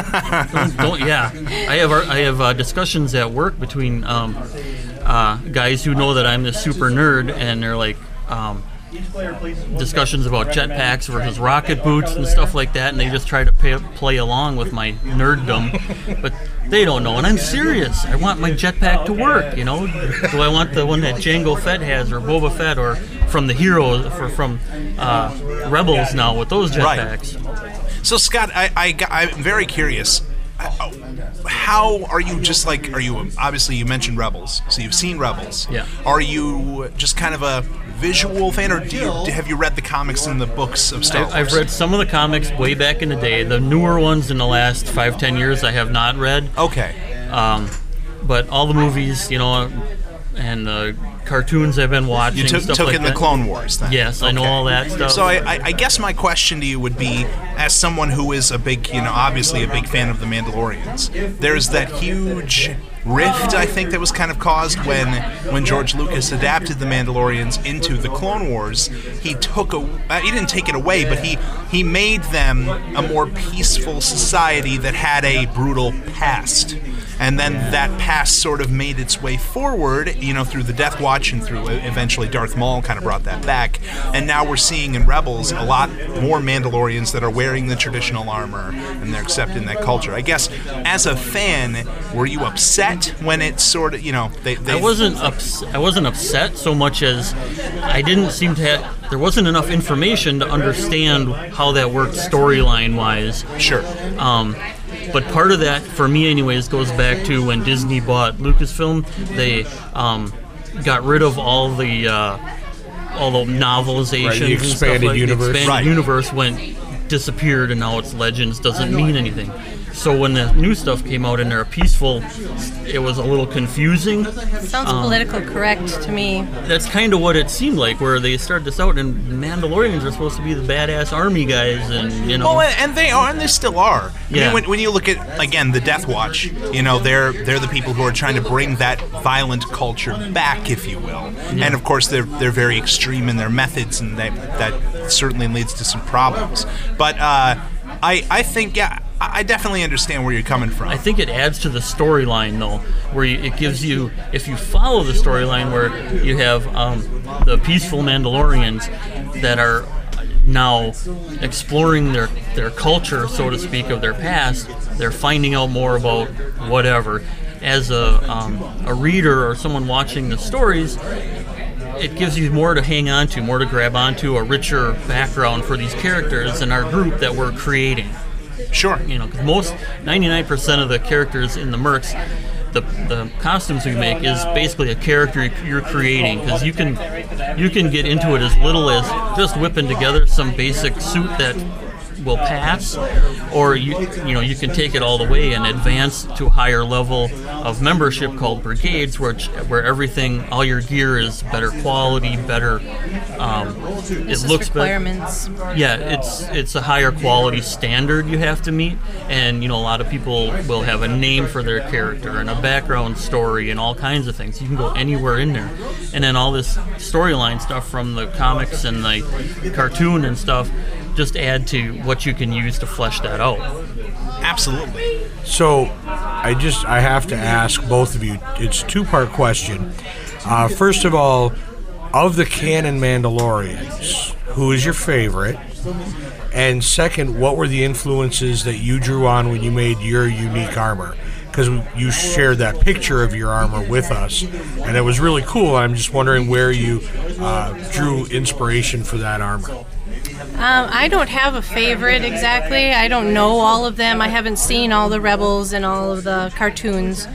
S7: I have discussions at work between guys who know that I'm this super nerd, and they're like discussions about jetpacks versus rocket boots and stuff like that, and they just try to play along with my nerddom, but they don't know. And I'm serious. I want my jetpack to work. Do I want the one that Jango Fett has, or Boba Fett, or from the Heroes, from Rebels now with those jetpacks?
S3: Right. So Scott, I'm very curious. How are you? Obviously you mentioned Rebels, so you've seen Rebels.
S7: Yeah.
S3: Are you just kind of a visual fan, or have you read the comics and the books of Star Wars?
S7: I've read some of the comics way back in the day. The newer ones in the last 5-10 years I have not read.
S3: Okay.
S7: But all the movies, and the cartoons I've been watching.
S3: You took in the Clone Wars then?
S7: Yes, okay. I know all that stuff.
S3: So I guess my question to you would be, as someone who is a big, obviously a big fan of the Mandalorians, there's that huge rift, I think, that was kind of caused when George Lucas adapted the Mandalorians into the Clone Wars. He didn't take it away, but he made them a more peaceful society that had a brutal past. And then that past sort of made its way forward, through the Death Watch and through eventually Darth Maul kind of brought that back. And now we're seeing in Rebels a lot more Mandalorians that are wearing the traditional armor and they're accepting that culture. I guess as a fan, were you upset when it sort of, I
S7: wasn't upset so much as I didn't seem to have, there wasn't enough information to understand how that worked storyline wise.
S3: Sure.
S7: But part of that, for me anyways, goes back to when Disney bought Lucasfilm. They got rid of all the all the novelizations,
S4: Right, the
S7: and stuff
S4: expanded
S7: like
S4: universe.
S7: The expanded universe disappeared, and now it's Legends doesn't mean anything. So when the new stuff came out and they're peaceful, it was a little confusing.
S8: Sounds political correct to me.
S7: That's kind of what it seemed like, where they started this out, and Mandalorians are supposed to be the badass army guys, and you know.
S3: Well, and they are, and they still are.
S7: Yeah.
S3: I mean, when you look at, again, the Death Watch, you know, they're the people who are trying to bring that violent culture back, if you will.
S7: Yeah.
S3: And of course, they're very extreme in their methods, and that certainly leads to some problems. But I think, yeah, I definitely understand where you're coming from.
S7: I think it adds to the storyline, though, where it gives you, if you follow the storyline where you have the peaceful Mandalorians that are now exploring their culture, so to speak, of their past. They're finding out more about whatever. As a reader or someone watching the stories, it gives you more to hang on to, more to grab onto, a richer background for these characters and our group that we're creating.
S3: Sure.
S7: You know, because 99% of the characters in the Mercs, the costumes we make is basically a character you're creating, because you can get into it as little as just whipping together some basic suit that will pass, or you can take it all the way and advance to a higher level of membership called brigades, where everything, all your gear is better quality, better. It looks
S8: requirements.
S7: better. Yeah, it's a higher quality standard you have to meet, and a lot of people will have a name for their character and a background story and all kinds of things. You can go anywhere in there, and then all this storyline stuff from the comics and the cartoon and stuff just add to what you can use to flesh that out.
S3: Absolutely.
S4: So, I have to ask both of you. It's a two-part question. First of all, of the canon Mandalorians, who is your favorite? And second, what were the influences that you drew on when you made your unique armor? Because you shared that picture of your armor with us, and it was really cool. I'm just wondering where you drew inspiration for that armor.
S8: I don't have a favorite exactly. I don't know all of them. I haven't seen all the Rebels and all of the cartoons.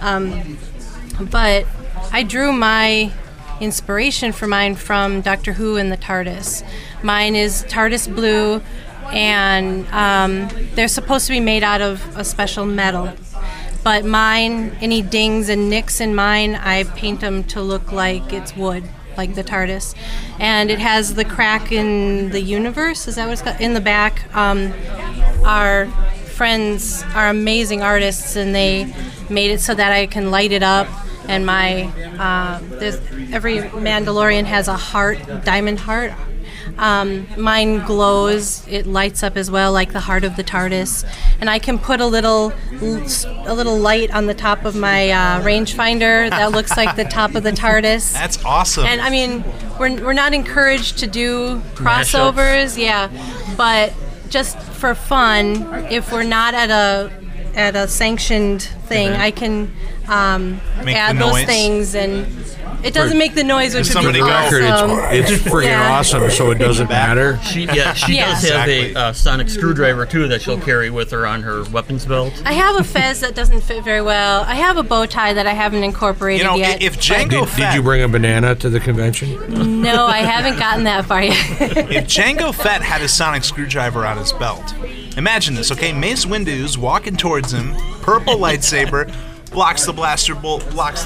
S8: But I drew my inspiration for mine from Doctor Who and the TARDIS. Mine is TARDIS blue, and they're supposed to be made out of a special metal. But mine, any dings and nicks in mine, I paint them to look like it's wood, like the TARDIS. And it has the crack in the universe, is that what it's called? In the back. Our friends are amazing artists, and they made it so that I can light it up. And every Mandalorian has a heart, diamond heart. Mine glows, it lights up as well, like the heart of the TARDIS. And I can put a little light on the top of my rangefinder that looks like the top of the TARDIS.
S3: That's awesome.
S8: And I mean, we're not encouraged to do crossovers, but just for fun, if we're not at a sanctioned thing, I can add those things, and it doesn't make the noise, which would be awesome.
S4: It's freaking awesome, so it doesn't matter.
S7: She does have a sonic screwdriver too that she'll carry with her on her weapons belt.
S8: I have a fez that doesn't fit very well. I have a bow tie that I haven't incorporated yet.
S3: If Jango Fett...
S4: Did you bring a banana to the convention?
S8: No, I haven't gotten that far yet.
S3: If Jango Fett had a sonic screwdriver on his belt, imagine this, okay? Mace Windu's walking towards him, purple lightsaber, blocks the blaster bolt.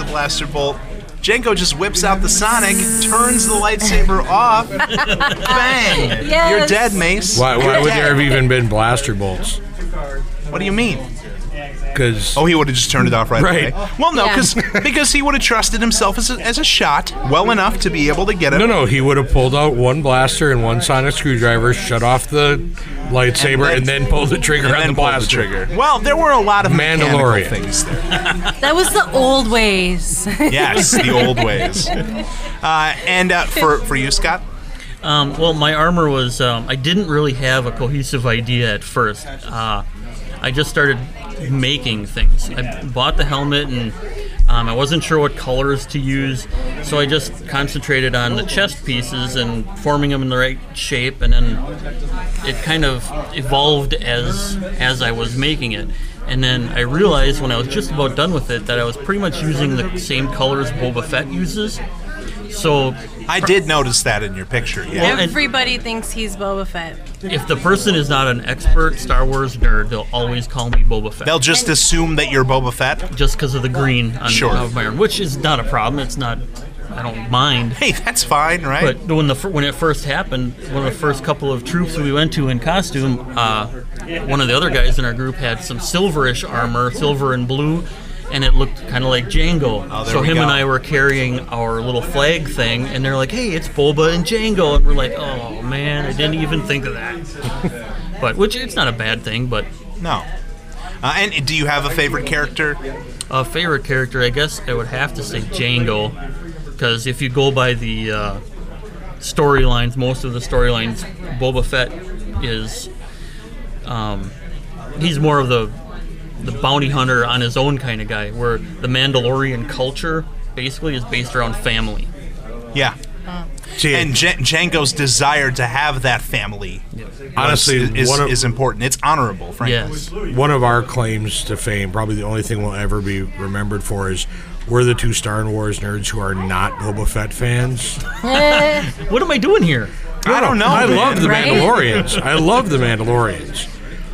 S3: Jango just whips out the sonic, turns the lightsaber off, bang!
S8: Yes.
S3: You're dead, Mace.
S4: Why would there have even been blaster bolts?
S3: What do you mean?
S4: Because
S3: he would have just turned it off right away. Well, no,
S8: Yeah.
S3: because he would have trusted himself as a shot well enough to be able to get it.
S4: No, he would have pulled out one blaster and one sonic screwdriver, shut off the lightsaber, and then pulled the trigger on the blaster.
S3: Well, there were a lot of
S4: Mandalorian
S3: things there.
S8: That was the old ways.
S3: Yes, the old ways. For you, Scott?
S7: Well, my armor was, I didn't really have a cohesive idea at first. I just started making things. I bought the helmet, and I wasn't sure what colors to use, so I just concentrated on the chest pieces and forming them in the right shape, and then it kind of evolved as I was making it. And then I realized when I was just about done with it that I was pretty much using the same colors Boba Fett uses. So
S3: I did notice that in your picture. Yeah.
S7: Well, and
S8: Everybody thinks he's Boba Fett.
S7: if the person is not an expert Star Wars nerd, they'll always call me Boba Fett.
S3: They'll just assume that you're Boba Fett.
S7: just because of the green on
S3: Sure.
S7: of my arm, which is not a problem. It's not. I don't mind.
S3: Hey, that's fine, right?
S7: But when it first happened, one of the first couple of troops we went to in costume, one of the other guys in our group had some silverish armor, silver and blue, and it looked kind of like Django.
S3: Oh, there
S7: so
S3: we
S7: him
S3: go.
S7: and I were carrying our little flag thing, and they're like, "Hey, it's Boba and Django," and we're like, "Oh man, I didn't even think of that." But which it's not a bad thing, but
S3: no. And do you have a favorite character?
S7: a favorite character, I guess I would have to say Django, because if you go by the storylines, most of the storylines, Boba Fett is he's more of the bounty hunter on his own kind of guy, where the Mandalorian culture basically is based around family.
S3: Yeah.
S4: See,
S3: And Django's desire to have that family
S4: honestly,
S3: is important. It's honorable, frankly.
S7: Yes.
S4: one of our claims to fame, probably the only thing we'll ever be remembered for, is we're the two Star Wars nerds who are not Boba Fett fans.
S7: What am I doing here?
S3: I don't know.
S4: I
S3: man.
S4: love the
S8: Right?
S4: Mandalorians. I love the Mandalorians.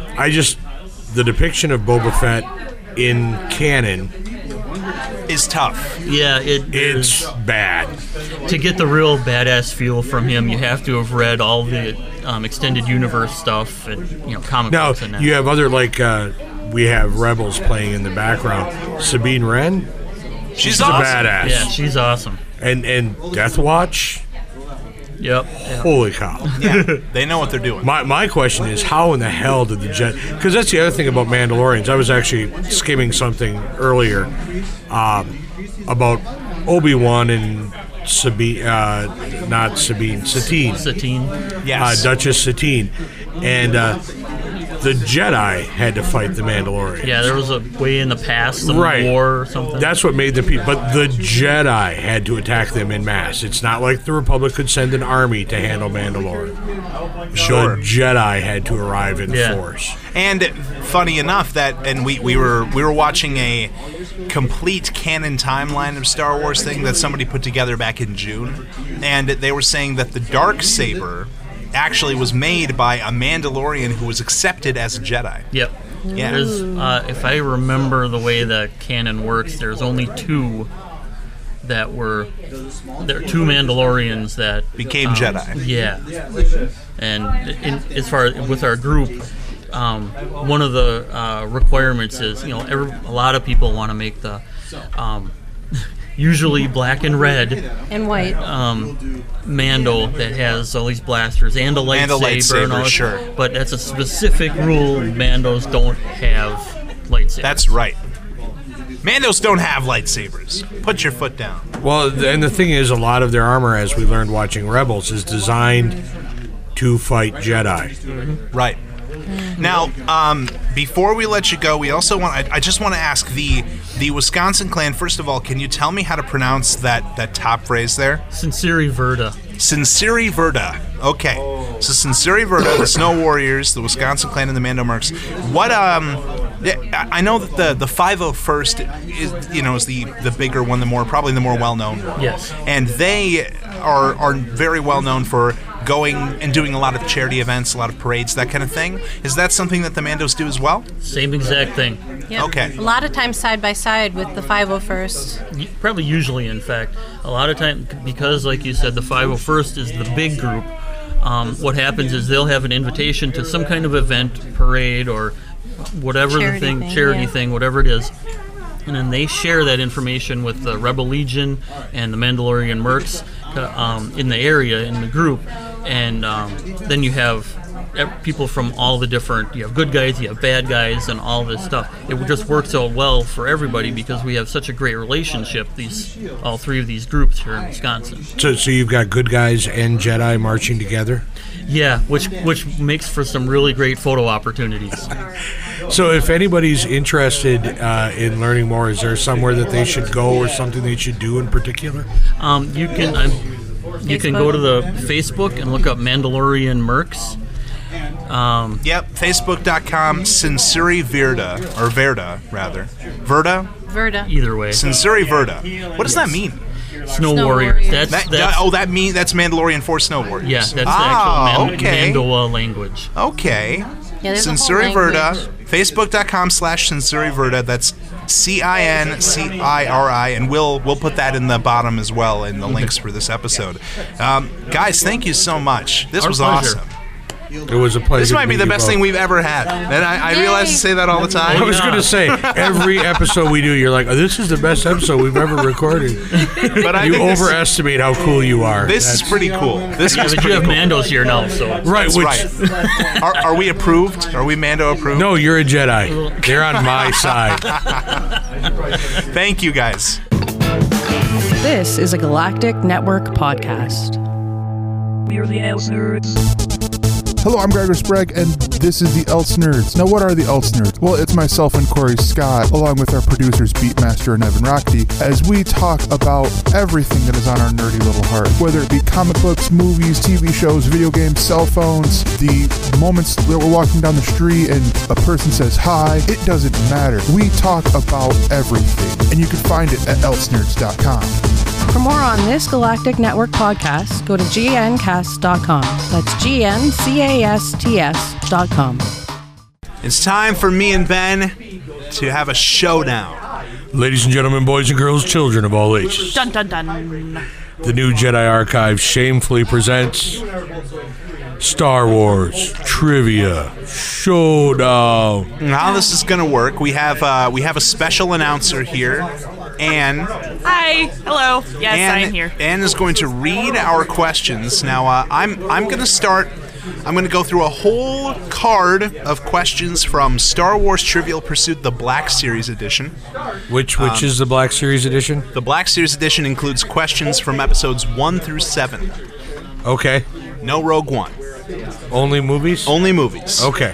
S4: The depiction of Boba Fett in canon,
S3: Is tough.
S7: Yeah,
S4: it's bad.
S7: to get the real badass feel from him, you have to have read all the extended universe stuff and comic
S4: Now,
S7: books and that.
S4: you have other, we have Rebels playing in the background. Sabine Wren,
S3: She's
S4: a
S3: awesome.
S4: badass.
S7: Yeah, she's awesome.
S4: And Death Watch,
S7: Yep.
S4: holy cow.
S3: Yeah, they know what they're doing.
S4: My question is, how in the hell did the Jet... Because that's the other thing about Mandalorians. I was actually skimming something earlier about Obi-Wan and Sabine, not Sabine, Satine.
S7: Satine.
S3: Yes.
S4: Duchess Satine. And the Jedi had to fight the Mandalorians.
S7: Yeah, there was a way in the past, some
S4: Right.
S7: war or something.
S4: That's what made them people. But the Jedi had to attack them in mass. It's not like the Republic could send an army to handle Mandalore.
S3: Sure.
S4: The Jedi had to arrive in
S7: Yeah.
S4: force.
S3: And funny enough, we were watching a complete canon timeline of Star Wars thing that somebody put together back in June, and they were saying that the Darksaber actually was made by a Mandalorian who was accepted as a Jedi.
S7: Yep.
S3: Yeah.
S7: There's, if I remember the way the canon works, there's only two that were... There are two Mandalorians that...
S3: Became Jedi.
S7: Yeah. And as far as with our group, one of the requirements is, a lot of people want to make the... usually black and red
S8: And white.
S7: Mando that has all these blasters and a lightsaber
S3: And a lightsaber,
S7: all that.
S3: sure.
S7: But that's a specific rule. Mandos don't have lightsabers.
S3: That's right. Mandos don't have lightsabers. Put your foot down.
S4: Well, and the thing is, a lot of their armor, as we learned watching Rebels, is designed to fight Jedi.
S3: Right. Now, before we let you go, we also want. I just want to ask the Wisconsin clan. First of all, can you tell me how to pronounce that top phrase there?
S7: Sinceri Verda.
S3: Sinceri Verda. Okay. So Sinceri Verda, the Snow Warriors, the Wisconsin clan, and the Mando Mercs. What yeah, I know that the 501st is the bigger one, probably the more well known one.
S7: Yes.
S3: And they are very well known for going and doing a lot of charity events, a lot of parades, that kind of thing. Is that something that the Mandos do as well?
S7: Same exact thing.
S8: Yep.
S3: Okay.
S8: A lot of times side by side with the 501st.
S7: Probably usually, in fact. A lot of time, because like you said, the 501st is the big group, what happens is they'll have an invitation to some kind of event, parade, or whatever
S8: Charity
S7: the thing,
S8: thing,
S7: charity
S8: yeah.
S7: thing, whatever it is. And then they share that information with the Rebel Legion and the Mandalorian Mercs in the area, in the group. And then you have people from all the different, you have good guys, you have bad guys, and all this stuff. It just works out well for everybody because we have such a great relationship, all three of these groups here in Wisconsin.
S4: So you've got good guys and Jedi marching together?
S7: Yeah, which makes for some really great photo opportunities.
S4: So if anybody's interested in learning more, is there somewhere that they should go or something they should do in particular?
S7: You can go to the Facebook and look up Mandalorian Mercs.
S3: Yep, Facebook.com, Sinceri Verda, or Verda, rather. Verda?
S8: Verda.
S7: Either way.
S3: Sinceri Verda. What does that mean?
S7: Snow
S8: Snow
S7: Warriors.
S8: Warriors.
S7: That's
S3: that's Mandalorian for Snow Warriors.
S7: yeah, that's the actual
S3: okay.
S7: Mandoa language.
S3: Okay.
S8: Yeah, there's a whole
S3: Censuri Verda.
S8: language.
S3: Facebook.com/Censuri Verda. That's CINCIRI, and we'll put that in the bottom as well in the links for this episode. Guys, thank you so much. This
S7: Our
S3: was
S7: pleasure.
S3: awesome.
S4: It was a pleasure.
S3: This might
S4: to
S3: be
S4: meet
S3: the
S4: you
S3: best
S4: both.
S3: thing we've ever had. And I realize to say that all the
S4: I
S3: time.
S4: was going to say, every episode we do, you're like, oh, this is the best episode we've ever recorded.
S3: But I
S4: You
S3: think this-
S4: overestimate how cool you are.
S3: This is pretty cool. This
S7: Yeah,
S3: is
S7: but you
S3: pretty
S7: have
S3: cool.
S7: Mandos here now, so
S4: right.
S3: That's
S4: Which
S3: right. Are we approved? Are we Mando approved?
S4: no, you're a Jedi. They're on my side.
S3: Thank you, guys.
S2: This is a Galactic Network podcast.
S9: We're the Elves Nerds.
S10: Hello, I'm Gregor Sprague, and this is the Elts Nerds. Now, what are the Elts Nerds? Well, it's myself and Corey Scott, along with our producers Beatmaster and Evan Rockety, as we talk about everything that is on our nerdy little heart, whether it be comic books, movies, TV shows, video games, cell phones, the moments that we're walking down the street and a person says hi. It doesn't matter. We talk about everything, and you can find it at eltsnerds.com.
S2: For more on this Galactic Network podcast, go to gncast.com. That's GNCASTS.com.
S3: It's time for me and Ben to have a showdown.
S4: Ladies and gentlemen, boys and girls, children of all ages,
S9: Dun dun dun.
S4: the New Jedi Archive shamefully presents Star Wars Trivia Showdown.
S3: How this is going to work? We have a special announcer here, Anne.
S9: Hi. Hello. Yes, I am here.
S3: Anne is going to read our questions. Now, I'm going to start. I'm going to go through a whole card of questions from Star Wars Trivial Pursuit, the Black Series edition.
S4: Which is the Black Series edition?
S3: The Black Series edition includes questions from episodes 1 through 7.
S4: Okay.
S3: No Rogue One.
S4: Only movies?
S3: Only movies.
S4: Okay.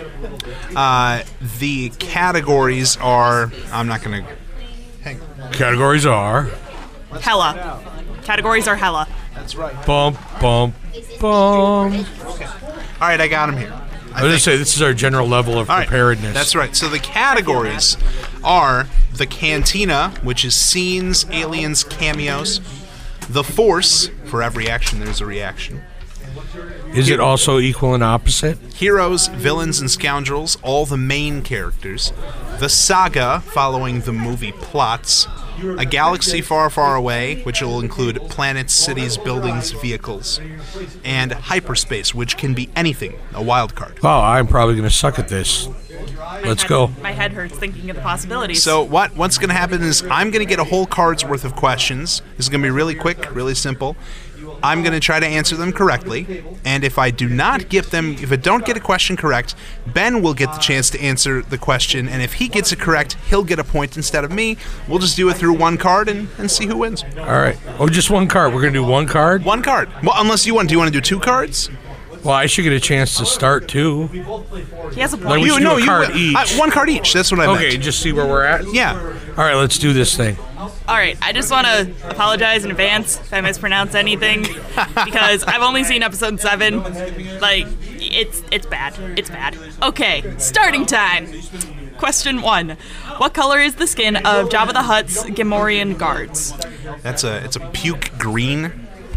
S3: The categories are. I'm not going to.
S4: Categories are
S9: Hella. Categories are hella.
S4: bump, bump, bump.
S3: All right, I got them here.
S4: I was going to say, this is our general level of
S3: All right,
S4: preparedness.
S3: that's right. So the categories are the Cantina, which is scenes, aliens, cameos. The Force, for every action there's a reaction.
S4: Is it also equal and opposite?
S3: Heroes, villains, and scoundrels, all the main characters. The Saga, following the movie plots. A Galaxy Far, Far Away, which will include planets, cities, buildings, vehicles. And Hyperspace, which can be anything, a wild card.
S4: Oh, I'm probably going to suck at this. Let's go.
S9: My head hurts thinking of the possibilities.
S3: So what's going to happen is I'm going to get a whole card's worth of questions. This is going to be really quick, really simple. I'm going to try to answer them correctly, and if I don't get a question correct, Ben will get the chance to answer the question, and if he gets it correct, he'll get a point instead of me. We'll just do it through one card and see who wins.
S4: All right. Oh, just one card. We're going to do one card?
S3: One card. Well, unless do you want to do 2 cards?
S4: Well, I should get a chance to start, too.
S9: he has a
S4: Like
S9: point.
S4: we should do a card each.
S3: One card each. That's what I meant.
S4: Okay, just see where we're at?
S3: Yeah.
S4: All right, let's do this thing.
S9: All right, I just want to apologize in advance if I mispronounce anything because I've only seen episode 7. Like, it's bad. It's bad. Okay, starting time. Question 1. What color is the skin of Jabba the Hutt's Gamorrean guards?
S3: It's a puke green.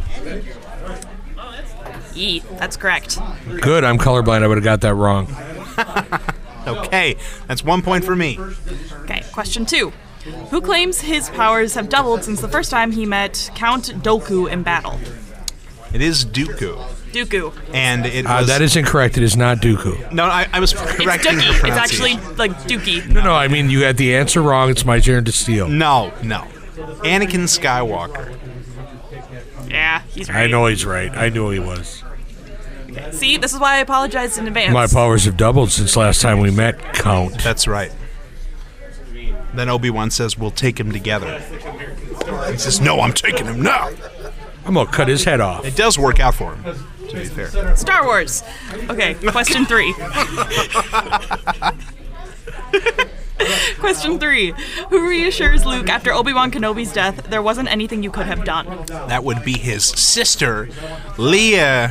S9: E. That's correct.
S4: Good, I'm colorblind. I would have got that wrong.
S3: Okay, that's 1 point for me.
S9: Okay, question 2. Who claims his powers have doubled since the first time he met Count Dooku in battle?
S3: It is Dooku.
S9: Dooku.
S3: And it was...
S4: That is incorrect. It is not Dooku.
S3: No, I was
S9: It's
S3: correcting her
S9: Dookie. It's
S3: pronunciation.
S9: actually like Dookie.
S4: No, I mean, you got the answer wrong. It's my turn to steal.
S3: No. Anakin Skywalker.
S9: Yeah, he's right.
S4: I know he's right. I knew he was.
S9: See, this is why I apologized in advance.
S4: My powers have doubled since last time we met, Count.
S3: That's right. Then Obi-Wan says, we'll take him together. He says, no, I'm taking him now.
S4: I'm going to cut his head off.
S3: It does work out for him, to be fair.
S9: Star Wars. Okay, question 3. Question 3. Who reassures Luke after Obi-Wan Kenobi's death there wasn't anything you could have done?
S3: That would be his sister, Leia.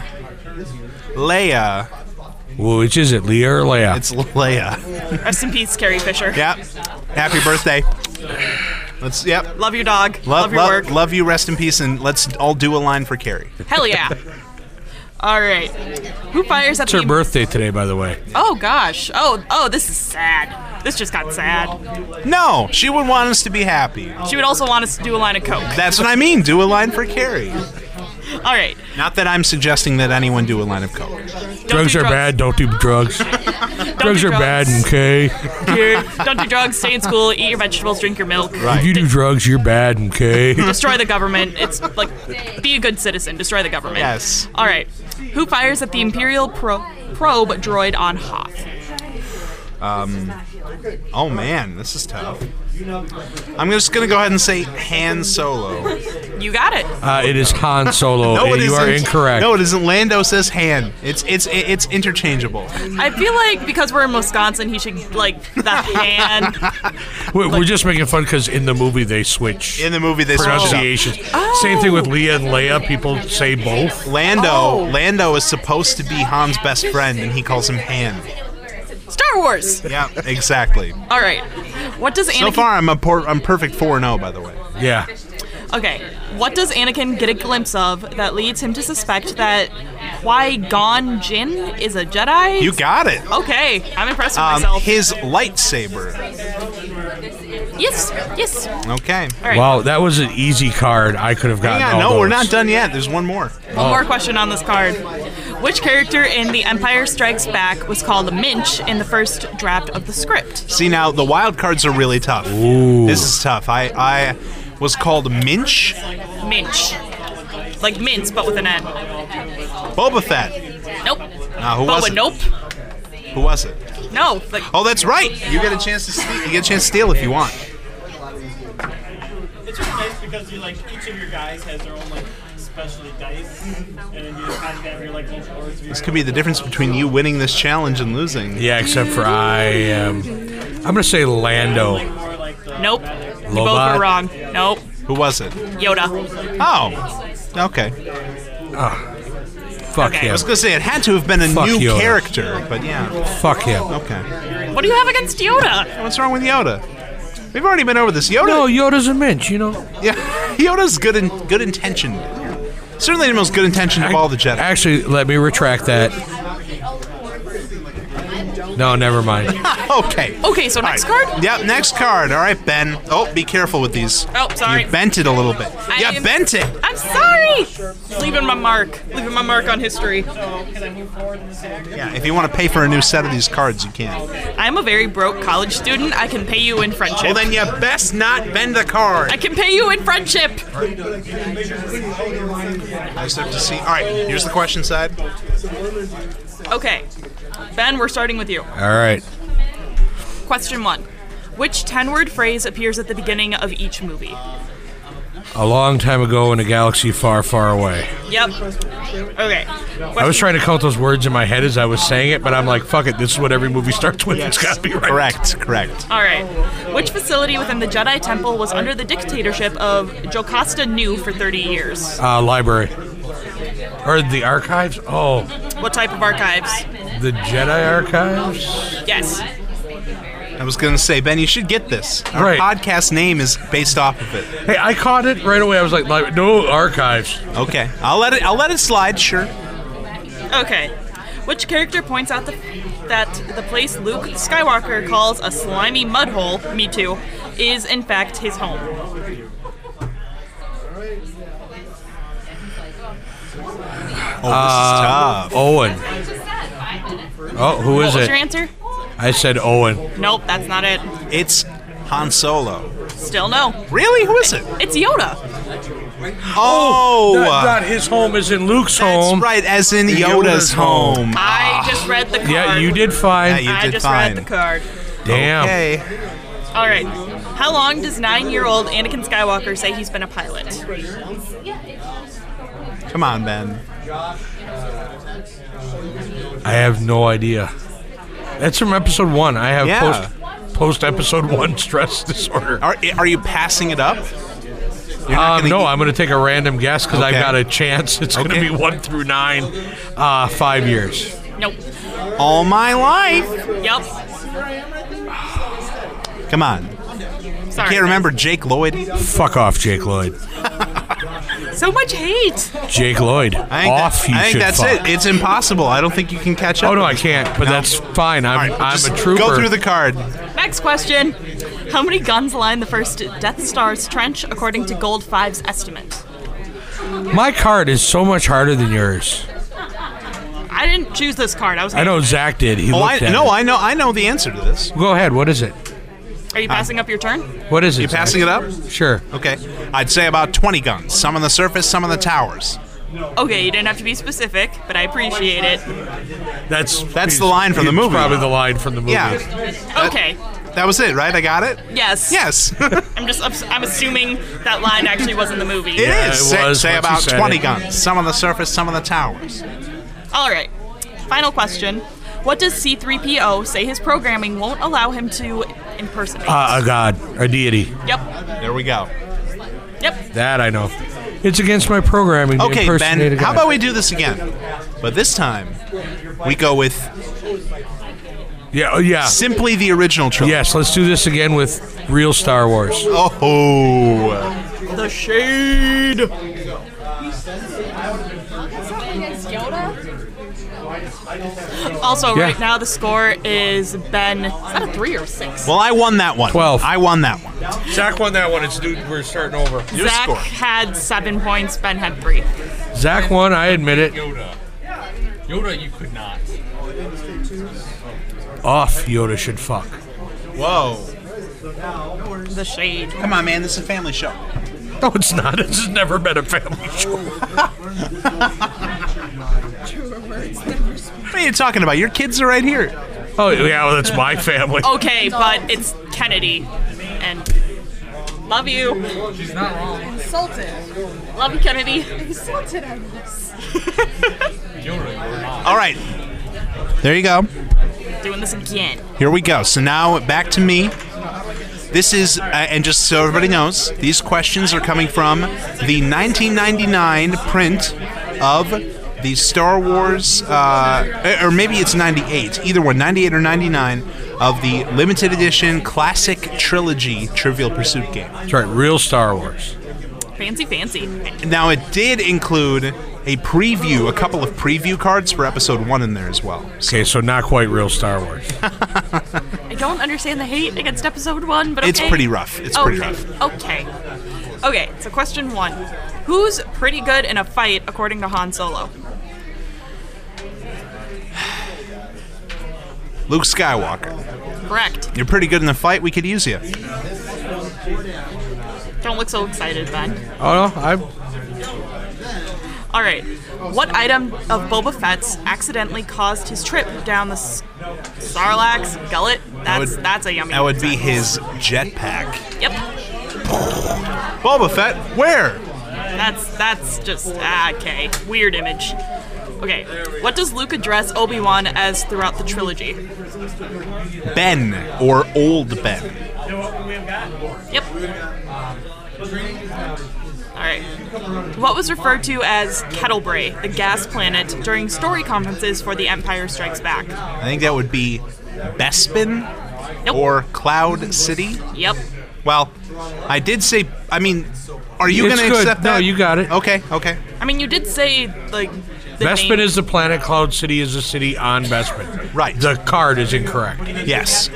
S4: Well, which is it, Leia or Leia?
S3: It's Leia.
S9: Rest in peace, Carrie Fisher.
S3: Yep. Happy birthday. Yep.
S9: Love your dog. Love your work.
S3: Love you. Rest in peace. And let's all do a line for Carrie.
S9: Hell yeah. All right. Who fires at
S4: It's her birthday today, by the way.
S9: Oh gosh. Oh, this is sad. This just got sad.
S3: No, she would want us to be happy.
S9: She would also want us to do a line of Coke.
S3: That's what I mean. Do a line for Carrie.
S9: All right.
S3: Not that I'm suggesting that anyone do a line of Coke.
S4: Drugs are bad. Don't do drugs. Drugs are bad, okay?
S9: Don't do drugs. Stay in school. Eat your vegetables. Drink your milk.
S3: Right.
S4: If you do drugs, you're bad, okay?
S9: Destroy the government. It's like, be a good citizen. Destroy the government.
S3: Yes.
S9: All right. Who fires at the Imperial probe droid on Hoth?
S3: Oh man, this is tough. I'm just gonna go ahead and say Han Solo.
S9: You got it.
S4: It is Han Solo.
S3: No, it
S4: you
S3: isn't.
S4: are incorrect.
S3: No, it isn't. Lando says Han. It's interchangeable.
S9: I feel like because we're in Wisconsin, he should like the hand.
S4: We're just making fun because in the movie they switch.
S3: In the movie they switch it up.
S4: pronunciations. Same thing with Leia and Leia. People say both.
S3: Lando is supposed to be Han's best friend, and he calls him Han.
S9: Star Wars.
S3: Yeah, exactly.
S9: All right. What does Anakin?
S3: So far, I'm perfect 4-0, by the way.
S4: Yeah.
S9: Okay. What does Anakin get a glimpse of that leads him to suspect that Qui-Gon Jinn is a Jedi?
S3: You got it.
S9: Okay. I'm impressed with myself.
S3: His lightsaber.
S9: Yes.
S3: Okay.
S9: All right.
S4: Wow, that was an easy card. I could have gotten
S3: Hang
S4: all
S3: on, no,
S4: those.
S3: we're not done yet. There's one more.
S9: One more question on this card. Which character in The Empire Strikes Back was called Minch in the first draft of the script?
S3: See, now, the wild cards are really tough.
S4: Ooh.
S3: This is tough. I was called Minch.
S9: Minch. Like mince, but with an N.
S3: Boba Fett.
S9: Nope.
S3: Who
S9: Boba,
S3: was it?
S9: nope.
S3: Who was it?
S9: No. Like,
S3: Oh, that's right. You get a chance to steal. You get a chance to steal if you want.
S11: It's really nice because you like each of your guys has their own like specialty dice, and then you just kind of have your like little boards.
S3: This could be the difference between you winning this challenge and losing.
S4: Yeah, except for I'm going to say Lando.
S9: nope. You both
S4: Lobot?
S9: were wrong. Nope.
S3: Who was it?
S9: Yoda.
S3: Oh, okay.
S4: Fuck
S9: Okay.
S3: I
S4: him.
S3: was gonna say it had to have been a
S4: Fuck
S3: new
S4: Yoda.
S3: character, but yeah.
S4: Fuck him.
S3: Okay.
S9: What do you have against Yoda?
S3: What's wrong with Yoda? We've already been over this. Yoda.
S4: No, Yoda's a Minch, you know.
S3: Yeah, Yoda's good intentioned. Certainly the most good intentioned of all the Jedi.
S4: Actually, let me retract that. No, never mind.
S3: Okay.
S9: Okay, so next card?
S3: Yep, next card. All right, Ben. Oh, be careful with these.
S9: Oh, sorry.
S3: You bent it a little bit.
S9: I
S3: You bent it.
S9: I'm sorry. Leaving my mark. Leaving my mark on history.
S3: Yeah, if you want to pay for a new set of these cards, you can.
S9: I'm a very broke college student. I can pay you in friendship.
S3: Well, then you best not bend the card.
S9: I can pay you in friendship.
S3: I start to see. All right, here's the question side.
S9: Okay. Ben, we're starting with you.
S4: All right.
S9: Question 1. Which 10-word phrase appears at the beginning of each movie?
S4: A long time ago in a galaxy far, far away.
S9: Yep. Okay.
S4: I was trying to count those words in my head as I was saying it, but I'm like, fuck it, this is what every movie starts with. It's got to be right.
S3: Correct.
S9: All right. Which facility within the Jedi Temple was under the dictatorship of Jocasta Nu for 30 years?
S4: Library. Or the archives? Oh,
S9: What type of archives?
S4: the Jedi archives?
S9: Yes.
S3: I was gonna say, Ben, you should get this. Our
S4: Right.
S3: podcast name is based off of it.
S4: Hey, I caught it right away. I was like, no, archives.
S3: Okay, I'll let it slide. Sure.
S9: Okay. Which character points out that the place Luke Skywalker calls a slimy mud hole, me too, is in fact his home?
S3: Oh, this is tough.
S4: Owen. Oh, who is
S9: What was
S4: it?
S9: your answer?
S4: I said Owen.
S9: Nope, that's not it.
S3: It's Han Solo.
S9: Still no.
S3: Really? Who is it?
S9: It's Yoda.
S3: Oh,
S4: Not his home is in Luke's
S3: that's
S4: home.
S3: right, as in Yoda's home.
S9: I just read the card.
S4: Yeah, you did fine.
S3: Yeah, you
S9: I
S3: did
S9: just
S3: fine.
S9: read the card.
S4: Damn.
S3: Okay.
S9: All right. How long does 9-year-old Anakin Skywalker say he's been a pilot?
S3: Come on, Ben.
S4: I have no idea. That's from episode 1. I have
S3: Yeah.
S4: post episode 1 stress disorder.
S3: Are you passing it up? You're not gonna
S4: No,
S3: eat-
S4: I'm going to take a random guess because
S3: Okay.
S4: I've got a chance. It's going to
S3: Okay.
S4: be 1 through 9. 5 years.
S9: Nope.
S3: all my life.
S9: Yep.
S3: Come on.
S9: Sorry.
S3: Can't remember Jake Lloyd?
S4: Fuck off, Jake Lloyd.
S9: So much hate.
S4: Jake Lloyd.
S3: I think that's it. It's impossible. I don't think you can catch up.
S4: Oh, no, I can't, but that's fine. I'm
S3: Just
S4: a trooper.
S3: Go through the card.
S9: Next question. How many guns line the first Death Star's trench according to Gold 5's estimate?
S4: My card is so much harder than yours.
S9: I didn't choose this card.
S4: I know Zach did. He looked at it.
S3: I know the answer to this.
S4: Go ahead. What is it?
S9: Are you passing up your turn?
S4: What is it?
S3: You passing it up?
S4: Sure.
S3: Okay. I'd say about 20 guns. Some on the surface, some on the towers.
S9: Okay, you didn't have to be specific, but I appreciate it.
S3: That's the line from the movie.
S4: Probably the line from the movie.
S3: Yeah.
S9: Okay.
S3: That was it, right? I got it?
S9: Yes.
S3: Yes.
S9: I'm assuming that line actually was in the movie.
S3: It is. Say about 20
S4: it.
S3: guns. Some on the surface, some on the towers.
S9: All right. Final question. What does C-3PO say his programming won't allow him to impersonate?
S4: A god. A deity.
S9: Yep.
S3: There we go.
S9: Yep.
S4: That I know. It's against my programming to
S3: Okay,
S4: impersonate
S3: Ben,
S4: a god.
S3: how about we do this again? But this time, we go with
S4: Yeah.
S3: simply the original trilogy.
S4: Yes, let's do this again with real Star Wars.
S3: Oh.
S9: The shade. Also,
S3: Yeah.
S9: right now the score is Ben. Is that a 3 or 6?
S3: Well, I won that one.
S4: 12.
S3: I won that one.
S4: Zach won that one. We're starting over.
S9: Zach had 7 points. Ben had 3.
S4: Zach won. I admit it.
S7: Yoda, you could not.
S4: Off. Yoda should fuck.
S3: Whoa.
S9: The shade.
S3: Come on, man. This is a family show.
S4: No, it's not. This has never been a family show.
S3: What are you talking about? Your kids are right here.
S4: Oh, yeah, well, that's my family.
S9: Okay, but it's Kennedy. And love you.
S7: She's not wrong.
S9: Insulted. Love you, Kennedy.
S8: Insulted on this.
S3: All right. There you go.
S9: Doing this again.
S3: Here we go. So now back to me. This is, and just so everybody knows, these questions are coming from the 1999 print of the Star Wars, or maybe it's 98, either one, 98 or 99, of the limited edition classic trilogy Trivial Pursuit game.
S4: That's right, real Star Wars.
S9: Fancy.
S3: Now, it did include a preview, a couple of preview cards for episode 1 in there as well.
S4: Okay, so not quite real Star Wars.
S9: I don't understand the hate against episode 1, but okay.
S3: It's pretty rough. It's pretty rough.
S9: Okay, so question 1. Who's pretty good in a fight according to Han Solo?
S3: Luke Skywalker.
S9: Correct.
S3: You're pretty good in the fight. We could use you.
S9: Don't look so excited, Ben.
S4: Oh, no,
S9: Alright. What item of Boba Fett's accidentally caused his trip down the Sarlacc's gullet? That's a yummy
S3: That would be
S9: sentence.
S3: his jetpack.
S9: Yep.
S3: Boba Fett, where?
S9: That's just okay. Weird image. Okay. What does Luke address Obi-Wan as throughout the trilogy?
S3: Ben, or Old Ben.
S9: Yep. Alright. What was referred to as Kettlebray, the gas planet, during story conferences for The Empire Strikes Back?
S3: I think that would be Bespin or Cloud City.
S9: Yep.
S3: Well, I did say, I mean, are you
S4: It's
S3: going to
S4: good.
S3: accept that?
S4: No, you got it.
S3: Okay.
S9: I mean, you did say, like, the
S4: Bespin
S9: name.
S4: is the planet, Cloud City is the city on Bespin.
S3: Right.
S4: The card is incorrect.
S3: Yes.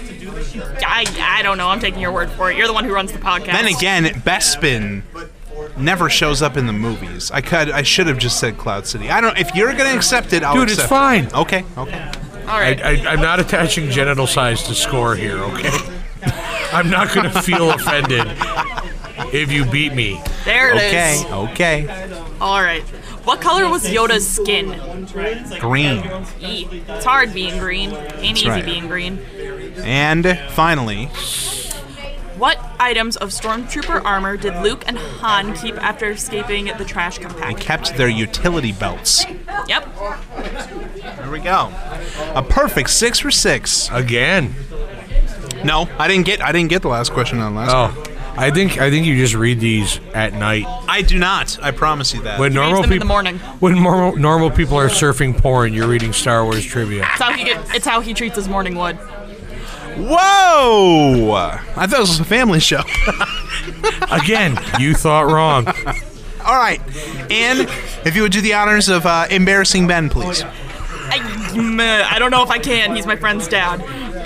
S9: I don't know. I'm taking your word for it. You're the one who runs the podcast.
S3: Then again, Bespin never shows up in the movies. I should have just said Cloud City. I don't. If you're going to accept it, I'll
S4: Dude,
S3: accept
S4: it's fine.
S3: it. Okay.
S9: All right.
S4: I'm not attaching genital size to score here, okay? I'm not going to feel offended if you beat me.
S9: There it is.
S3: Okay.
S9: All right. What color was Yoda's skin?
S3: Green.
S9: It's hard being green. Ain't easy
S3: right.
S9: being green.
S3: And finally,
S9: What items of Stormtrooper armor did Luke and Han keep after escaping the trash
S3: they
S9: compactor?
S3: kept their utility belts.
S9: Yep.
S3: There we go. A perfect 6 for 6.
S4: Again.
S3: No, I didn't get the last question on last one.
S4: I think you just read these at night.
S3: I do not. I promise you that.
S4: When normal
S9: them in the
S4: people,
S9: morning.
S4: when normal people are surfing porn, you're reading Star Wars trivia.
S9: It's how he treats his morning wood.
S3: Whoa! I thought this was a family show.
S4: Again, you thought wrong.
S3: All right. And if you would do the honors of embarrassing Ben, please.
S9: I don't know if I can. He's my friend's dad.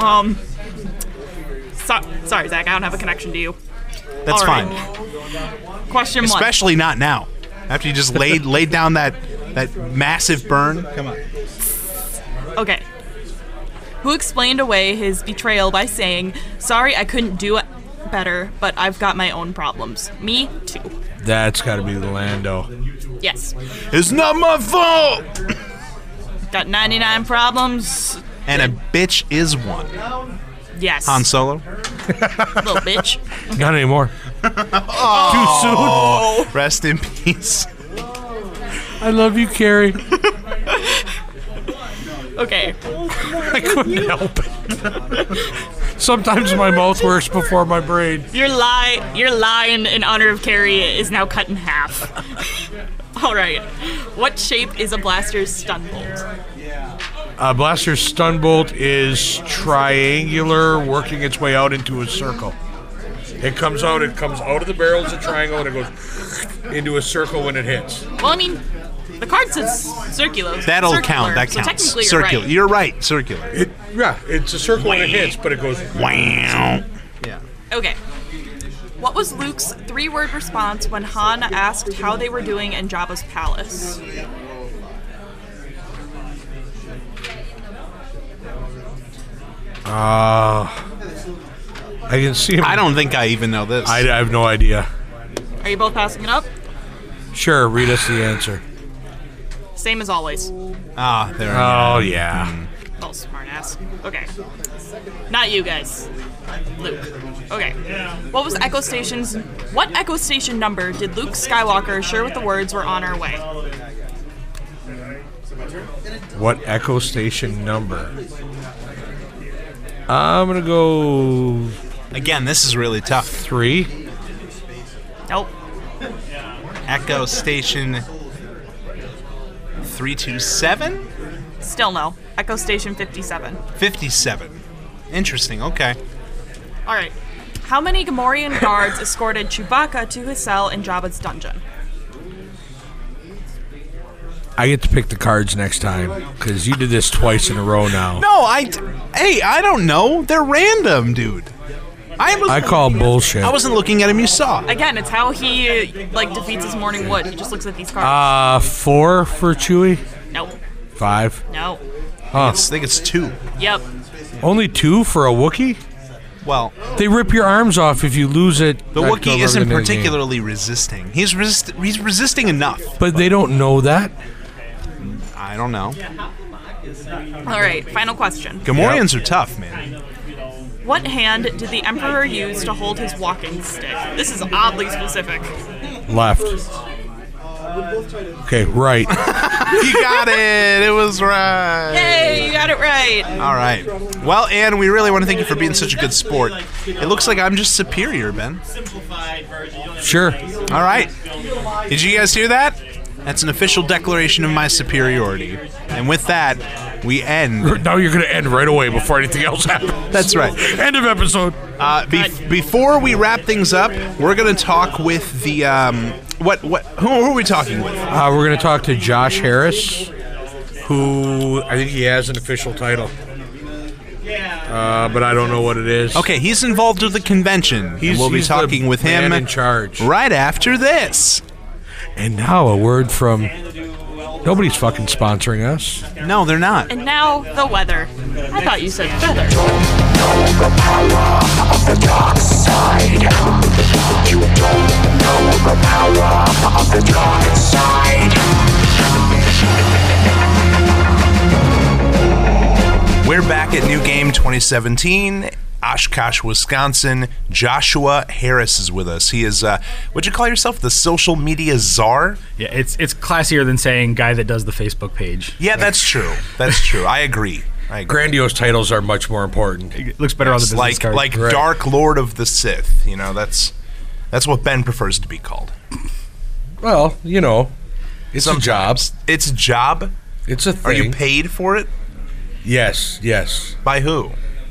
S9: Sorry, Zach. I don't have a connection to you.
S3: That's
S9: All right.
S3: fine.
S9: Question one.
S3: Especially not now. After you just laid down that massive burn. Come on.
S9: Okay. Who explained away his betrayal by saying, "Sorry, I couldn't do it better, but I've got my own problems." Me too.
S4: That's got to be the Lando.
S9: Yes.
S3: It's not my fault.
S9: Got 99 problems.
S3: And a bitch is one.
S9: Yes.
S3: Han Solo.
S9: Little bitch.
S4: Not anymore.
S3: Too soon. Rest in peace.
S4: I love you, Carrie.
S9: Okay.
S4: I couldn't help it. Sometimes my mouth works before my brain.
S9: Your lie in honor of Carrie is now cut in half. All right. What shape is a blaster's stun bolt?
S4: A blaster's stun bolt is triangular, working its way out into a circle. It comes out of the barrel as a triangle, and it goes into a circle when it hits.
S9: Well, I mean, the card says circular.
S3: That'll count. That
S9: so
S3: counts.
S9: technically
S3: Circular.
S9: You're right.
S3: You're right. Circular.
S4: It's a circle when it hits, but it goes
S3: wow.
S4: Yeah.
S9: Okay. What was Luke's 3-word response when Han asked how they were doing in Jabba's palace?
S4: I can see him.
S3: I don't think I even know this.
S4: I have no idea.
S9: Are you both passing it up?
S4: Sure, read us the answer.
S9: Same as always.
S3: Ah, there.
S4: Oh, yeah.
S9: Oh, smart ass. Okay. Not you guys. Luke. Okay. What Echo Station number did Luke Skywalker share with the words "We're on our way"?
S4: What Echo Station number? I'm gonna go.
S3: Again, this is really tough.
S4: 3.
S9: Nope.
S3: Echo Station 327?
S9: Still no. Echo Station 57.
S3: 57. Interesting. Okay.
S9: All right. How many Gamorrean guards escorted Chewbacca to his cell in Jabba's dungeon?
S4: I get to pick the cards next time because you did this twice in a row now.
S3: No, I don't know. They're random, dude.
S4: I call bullshit.
S3: I wasn't looking at him. You saw.
S9: Again, it's how he defeats his morning wood. He just looks at these cards.
S4: 4 for Chewie.
S9: Nope.
S4: 5.
S9: No.
S3: I think it's 2.
S9: Yep.
S4: Only 2 for a Wookiee?
S3: Well,
S4: they rip your arms off if you lose it.
S3: The Wookiee isn't particularly resisting. He's resisting enough.
S4: But they don't know that.
S3: I don't know.
S9: All right. Final question.
S3: Gamorreans are tough, man.
S9: What hand did the Emperor use to hold his walking stick? This is oddly specific.
S4: Left. Okay, right.
S3: You got it. It was right.
S9: Yay, you got it right.
S3: All right. Well, Ann, we really want to thank you for being such a good sport. It looks like I'm just superior, Ben.
S4: Sure.
S3: All right. Did you guys hear that? That's an official declaration of my superiority. And with that, we end.
S4: Now you're going to end right away before anything else happens.
S3: That's right.
S4: End of episode.
S3: Before we wrap things up, we're going to talk with the... Who are we talking with?
S4: We're going to talk to Josh Harris, who I think he has an official title. But I don't know what it is.
S3: Okay, he's involved with the convention. We'll be talking with him
S4: in charge
S3: right after this.
S4: And now a word from... Nobody's fucking sponsoring us.
S3: No, they're not.
S9: And now the weather. I thought you said feather.
S6: Know the power of the dark side. You don't know the power of the dark side.
S3: We're back at New Game 2017. Oshkosh, Wisconsin. Joshua Harris is with us. He is, what'd you call yourself? The social media czar?
S12: Yeah, it's classier than saying guy that does the Facebook page.
S3: Yeah, that's true. That's true. I agree.
S4: Grandiose titles are much more important.
S12: It looks better on the business card.
S3: Like right. Dark Lord of the Sith. You know, that's what Ben prefers to be called.
S4: Well, you know, it's a job.
S3: It's a job?
S4: It's a thing.
S3: Are you paid for it?
S4: Yes.
S3: By who?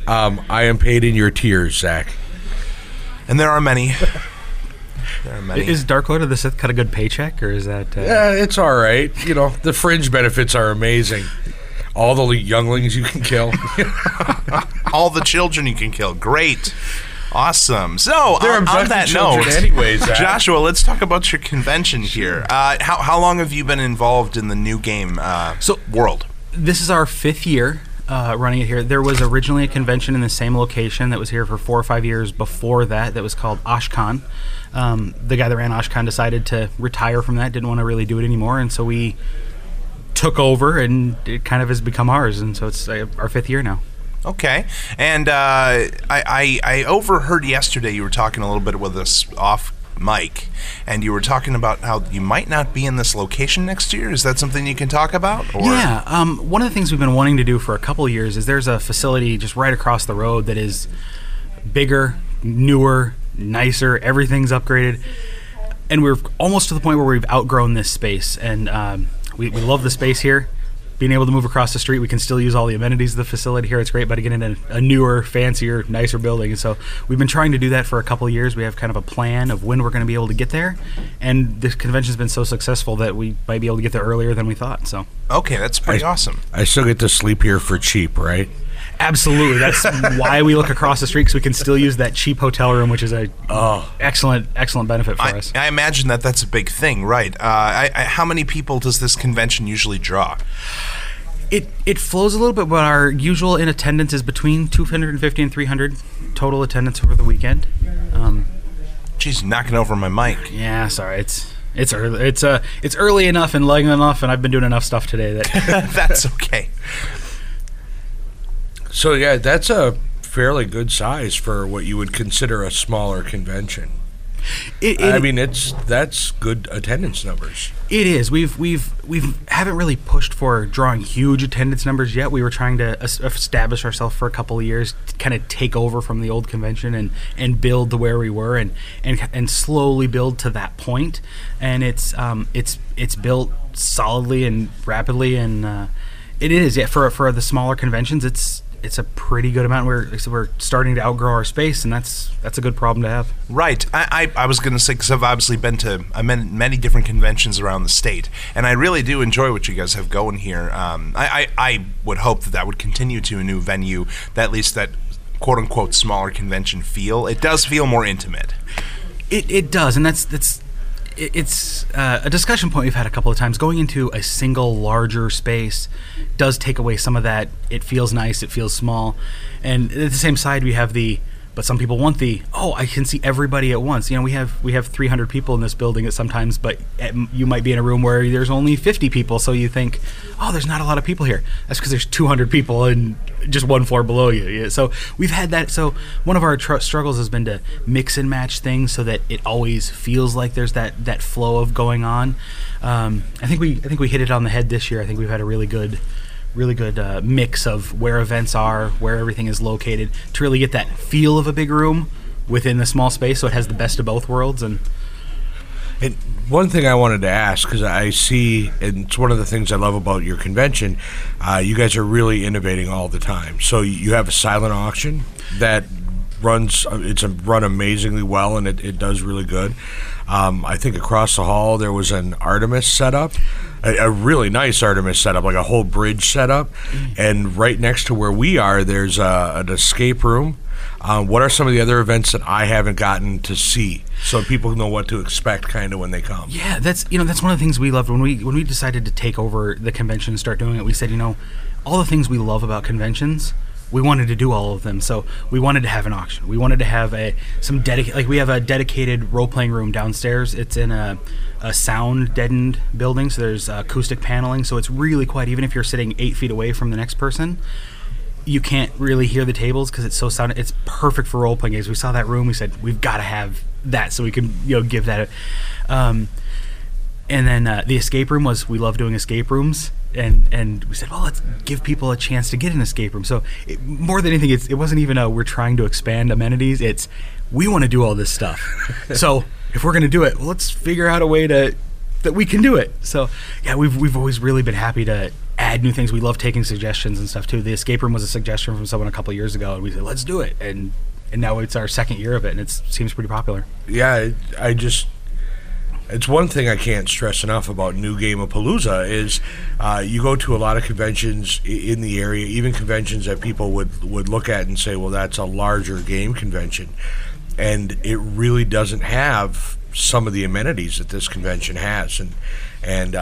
S4: I am paid in your tears, Zach.
S13: And there are many. There are many.
S12: Is Dark Lord of the Sith cut a good paycheck, or is that?
S4: Yeah, it's all right. You know, the fringe benefits are amazing. All the younglings you can kill.
S13: All the children you can kill. Great. Awesome. So,
S4: They're
S13: on that
S4: children
S13: note,
S4: anyways, Zach.
S13: Joshua, let's talk about your convention here. How long have you been involved in the new game world?
S12: This is our 5th year running it here. There was originally a convention in the same location that was here for 4 or 5 years before that was called OshCon. The guy that ran OshCon decided to retire from that, didn't want to really do it anymore, and so we took over, and it kind of has become ours, and so it's our 5th year now.
S13: Okay. And I overheard yesterday you were talking a little bit with us off mic, and you were talking about how you might not be in this location next year. Is that something you can talk about? Or?
S12: Yeah. One of the things we've been wanting to do for a couple of years is there's a facility just right across the road that is bigger, newer, nicer. Everything's upgraded. And we're almost to the point where we've outgrown this space. And we love the space here. Being able to move across the street, we can still use all the amenities of the facility here. It's great, but to get into a newer, fancier, nicer building. And so we've been trying to do that for a couple of years. We have kind of a plan of when we're going to be able to get there. And this convention's been so successful that we might be able to get there earlier than we thought. So
S13: okay, that's pretty awesome.
S4: I still get to sleep here for cheap, right?
S12: Absolutely. That's why we look across the street, because we can still use that cheap hotel room, which is a excellent benefit for us.
S13: I imagine that's a big thing, right? How many people does this convention usually draw?
S12: It flows a little bit, but our usual in attendance is between 250 and 300 total attendance over the weekend.
S13: Jeez, knocking over my mic.
S12: Yeah, sorry. It's early. It's early enough and late enough, and I've been doing enough stuff today that
S13: that's okay.
S4: So yeah, that's a fairly good size for what you would consider a smaller convention. I mean, that's good attendance numbers.
S12: It is. We haven't really pushed for drawing huge attendance numbers yet. We were trying to establish ourselves for a couple of years, to kind of take over from the old convention and build to where we were, and slowly build to that point. And it's built solidly and rapidly, and it is. Yeah, for the smaller conventions, it's a pretty good amount. We're starting to outgrow our space, and that's a good problem to have.
S13: Right. I was going to say, because I've obviously been to many different conventions around the state, and I really do enjoy what you guys have going here. I would hope that would continue to a new venue, that at least that quote-unquote smaller convention feel. It does feel more intimate.
S12: It does, and it's a discussion point we've had a couple of times. Going into a single larger space does take away some of that. It feels nice, it feels small, and at the same side we have but some people want I can see everybody at once. You know, we have 300 people in this building at sometimes, but you might be in a room where there's only 50 people, so you think, there's not a lot of people here. That's because there's 200 people and just one floor below you. Yeah, so we've had that. So one of our struggles has been to mix and match things so that it always feels like there's that flow of going on. I think we hit it on the head this year. I think we've had a really good mix of where events are, where everything is located, to really get that feel of a big room within the small space, so it has the best of both worlds. And
S4: one thing I wanted to ask, because I see, and it's one of the things I love about your convention, you guys are really innovating all the time. So you have a silent auction that it's run amazingly well, and it does really good. I think across the hall there was an Artemis setup, a really nice Artemis setup, like a whole bridge setup. And right next to where we are, there's an escape room. What are some of the other events that I haven't gotten to see, so people know what to expect kind of when they come?
S12: Yeah, that's one of the things we loved when we decided to take over the convention and start doing it. We said, all the things we love about conventions, we wanted to do all of them. So we wanted to have an auction. We wanted to have we have a dedicated role-playing room downstairs. It's in a sound deadened building, so there's acoustic paneling, so it's really quiet. Even if you're sitting 8 feet away from the next person, you can't really hear the tables because it's so sound. It's perfect for role-playing games. We saw that room. We said, we've got to have that so we can give that and then the escape room we love doing escape rooms. And we said, well, let's give people a chance to get an escape room. So more than anything, it wasn't even we're trying to expand amenities. We want to do all this stuff. So if we're going to do it, let's figure out a way to that we can do it. So yeah, we've always really been happy to add new things. We love taking suggestions and stuff too. The escape room was a suggestion from someone a couple of years ago, and we said let's do it, and now it's our second year of it, and it seems pretty popular.
S4: Yeah, it's one thing I can't stress enough about New Game-A-Palooza is you go to a lot of conventions in the area, even conventions that people would look at and say, well, that's a larger game convention. And it really doesn't have some of the amenities that this convention has. And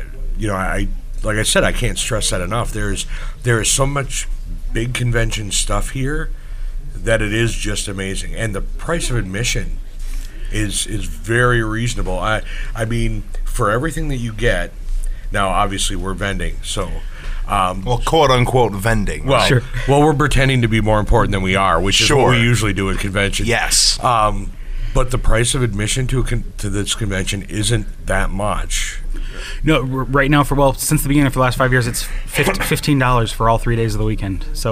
S4: like I said, I can't stress that enough. There is so much big convention stuff here that it is just amazing. And the price of admission is very reasonable. I mean, for everything that you get, now obviously we're vending, so
S13: well, quote unquote vending.
S4: Well, sure. Well, we're pretending to be more important than we are, which is what we usually do at conventions.
S13: Yes.
S4: But the price of admission to this convention isn't that much.
S12: No, right now since the beginning for the last 5 years, it's $15 for all 3 days of the weekend. So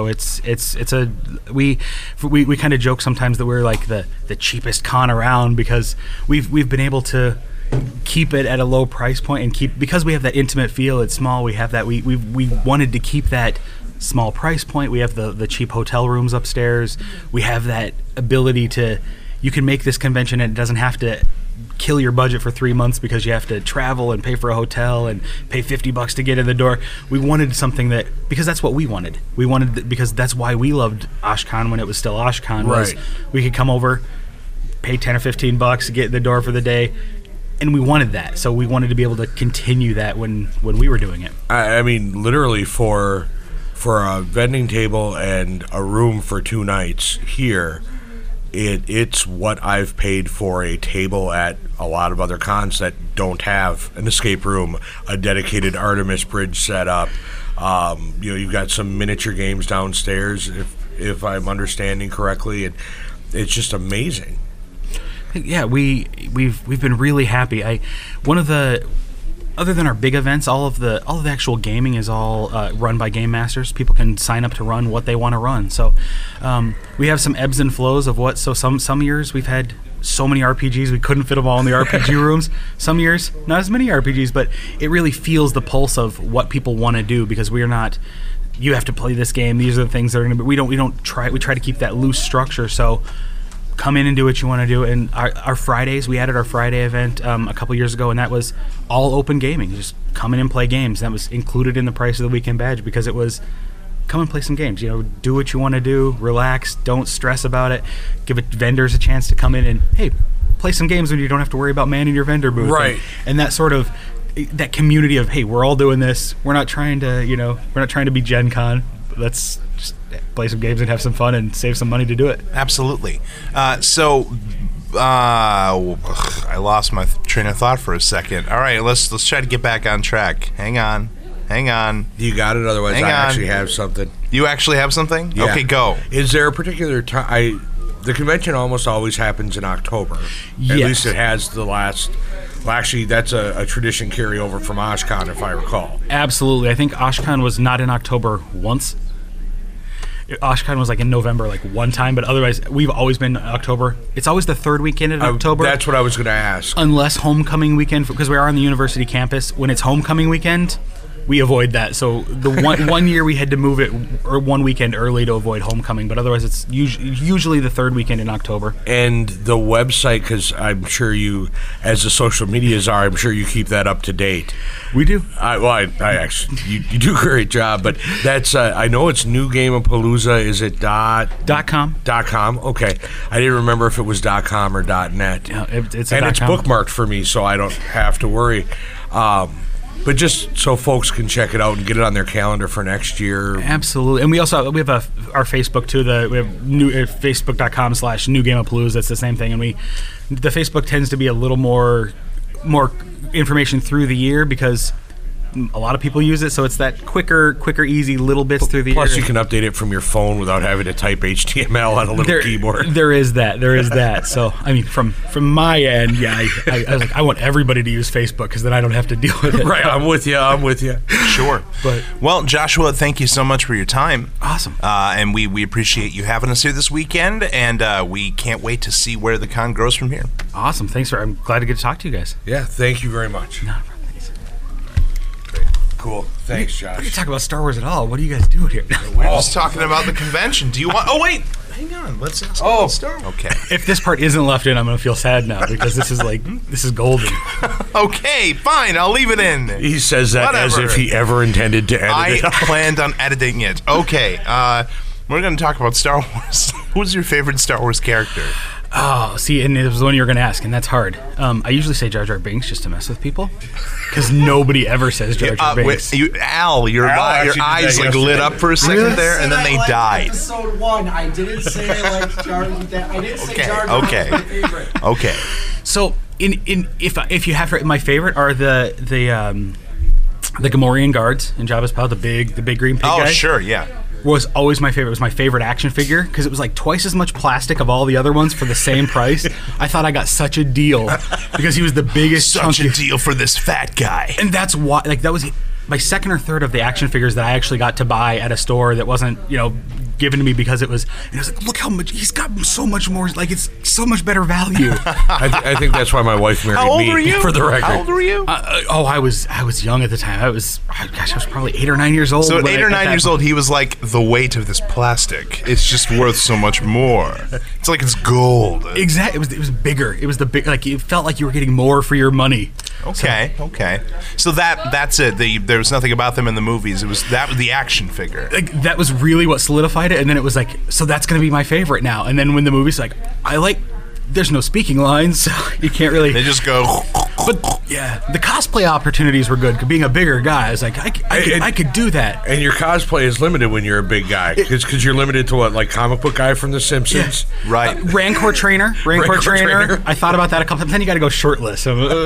S12: we kind of joke sometimes that we're like the cheapest con around because we've been able to keep it at a low price point and because we have that intimate feel. It's small. We have that. We wanted to keep that small price point. We have the cheap hotel rooms upstairs. We have that ability to. You can make this convention and it doesn't have to kill your budget for 3 months because you have to travel and pay for a hotel and pay $50 to get in the door. We wanted something because that's what we wanted. We wanted because that's why we loved OshCon when it was still OshCon. Was we could come over, pay $10 or $15, get in the door for the day, and we wanted that. So we wanted to be able to continue that when we were doing it.
S4: I mean, literally for a vending table and a room for 2 nights here. It's what I've paid for a table at a lot of other cons that don't have an escape room, a dedicated Artemis bridge set up. You've got some miniature games downstairs, if I'm understanding correctly, and it's just amazing.
S12: Yeah, we've been really happy. Other than our big events, all of the actual gaming is all run by game masters. People can sign up to run what they want to run. So we have some ebbs and flows of what. So some years we've had so many RPGs we couldn't fit them all in the RPG rooms. Some years not as many RPGs, but it really feels the pulse of what people want to do because we are not. You have to play this game. These are the things that are going to be. We try to keep that loose structure. So. Come in and do what you want to do. And our Fridays, we added our Friday event a couple years ago, and that was all open gaming. Just come in and play games. That was included in the price of the weekend badge because it was come and play some games. Do what you want to do, relax, don't stress about it. Give vendors a chance to come in and, hey, play some games when you don't have to worry about manning your vendor booth.
S4: Right.
S12: And that sort of, that community of, hey, we're all doing this. We're not trying to be Gen Con. Let's just play some games and have some fun and save some money to do it.
S13: Absolutely. I lost my train of thought for a second. All right, let's try to get back on track. Hang on.
S4: You got it? Otherwise, I actually have something.
S13: You actually have something?
S4: Yeah.
S13: Okay, go.
S4: Is there a particular time? The convention almost always happens in October.
S12: Yes.
S4: At least it has the last. Well, actually, that's a tradition carryover from OshCon, if I recall.
S12: Absolutely. I think OshCon was not in October once. OshCon was like in November one time, but otherwise we've always been in October. It's always the third weekend in October.
S4: That's what I was going to ask.
S12: Unless homecoming weekend, because we are on the university campus. When it's homecoming weekend, we avoid that. So the one year we had to move it or one weekend early to avoid homecoming, but otherwise it's usually the third weekend in October.
S4: And the website, because I'm sure you, as the social medias are, I'm sure you keep that up to date.
S12: We do.
S4: I actually, you do a great job, but that's, I know it's New Game-A-Palooza. Is it
S12: .com?
S4: .com, okay. I didn't remember if it was .com or .net.
S12: Yeah, it's
S4: it's
S12: .com.
S4: bookmarked for me, so I don't have to worry. But just so folks can check it out and get it on their calendar for next year.
S12: Absolutely. And we have our Facebook too. We have facebook.com/New Game-A-Palooza. That's the same thing. And the Facebook tends to be a little more information through the year because A lot of people use it, so it's that quicker, easy little bits through the
S4: Plus,
S12: ear.
S4: you can update it from your phone without having to type HTML on a little keyboard.
S12: There is that. So, I mean, from my end, yeah, I was like, I want everybody to use Facebook because then I don't have to deal with it.
S4: Right, I'm with you.
S13: Sure. Well, Joshua, thank you so much for your time.
S12: Awesome.
S13: And we appreciate you having us here this weekend, and we can't wait to see where the con grows from here.
S12: Awesome. Thanks, I'm glad to get to talk to you guys.
S4: Yeah, thank you very much.
S12: No problem.
S4: Cool. Thanks, Josh.
S12: We didn't talk about Star Wars at all. What are you guys doing here?
S13: We're just talking about the convention. Do you want... Oh, wait. Hang on. Let's ask about Star Wars. Okay.
S12: If this part isn't left in, I'm going to feel sad now because this is golden.
S13: Okay, fine. I'll leave it in.
S4: He says that as if he ever intended to edit it out.
S13: I planned on editing it. Okay. We're going to talk about Star Wars. Who's your favorite Star Wars character?
S12: Oh, see, and it was the one you were going to ask, and that's hard. I usually say Jar Jar Binks just to mess with people, because nobody ever says Jar Jar Binks.
S13: Al, your eyes lit up for a second there, and then they died.
S14: Episode 1, I didn't say I liked Jar Jar. I didn't say Jar Jar was my favorite.
S13: Okay.
S12: So, if you have my favorite are the Gamorrean guards in Jabba's palace, the big green pig guy.
S13: Oh, sure, yeah.
S12: Was always my favorite. It was my favorite action figure because it was like twice as much plastic of all the other ones for the same price. I thought I got such a deal because he was the biggest.
S13: Such a deal for this fat guy.
S12: And that's why, that was my second or third of the action figures that I actually got to buy at a store that wasn't, given to me because it was like, look how much he's got, so much more, like it's so much better value.
S4: I think that's why my wife married
S13: How old
S4: me.
S13: were you?
S4: For the record,
S13: how old were you?
S12: I was young at the time. I was probably 8 or 9 years old.
S13: So at 8 or 9 years old, he was like, the weight of this plastic, it's just worth so much more. It's like it's gold.
S12: Exactly. It was bigger. It was the big, like it felt like you were getting more for your money.
S13: Okay. So that's it. There was nothing about them in the movies. It was the action figure.
S12: Like that was really what solidified it, and then it was like, so that's going to be my favorite now. And then when the movie's like, there's no speaking lines, so you can't really.
S13: They just go.
S12: But yeah, the cosplay opportunities were good. Being a bigger guy, I was like, I could do that.
S4: And your cosplay is limited when you're a big guy, because you're limited to what, like comic book guy from The Simpsons,
S13: right?
S12: Rancor trainer. I thought about that a couple times. Then you got to go shirtless.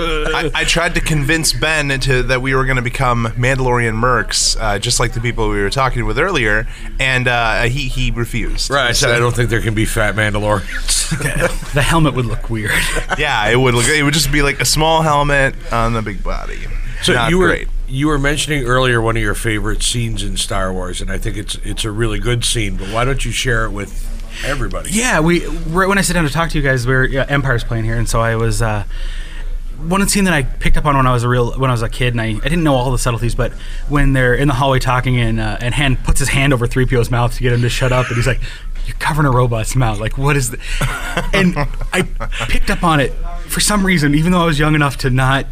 S13: I tried to convince Ben that we were going to become Mandalorian mercs, just like the people we were talking with earlier, and he refused.
S4: Right. I said I don't think there can be fat Mandalorians.
S12: The helmet would look weird.
S13: Yeah, it would look. It would just be like a small helmet on the big body.
S4: So
S13: Not great.
S4: You were mentioning earlier one of your favorite scenes in Star Wars, and I think it's a really good scene. But why don't you share it with everybody?
S12: Yeah, right when I sit down to talk to you guys, Empire's playing here, and so I was. One scene that I picked up on when I was a kid, and I didn't know all the subtleties, but when they're in the hallway talking, and Han puts his hand over 3PO's mouth to get him to shut up, and he's like, "You're covering a robot's mouth. Like, what is that?" And I picked up on it for some reason, even though I was young enough to not.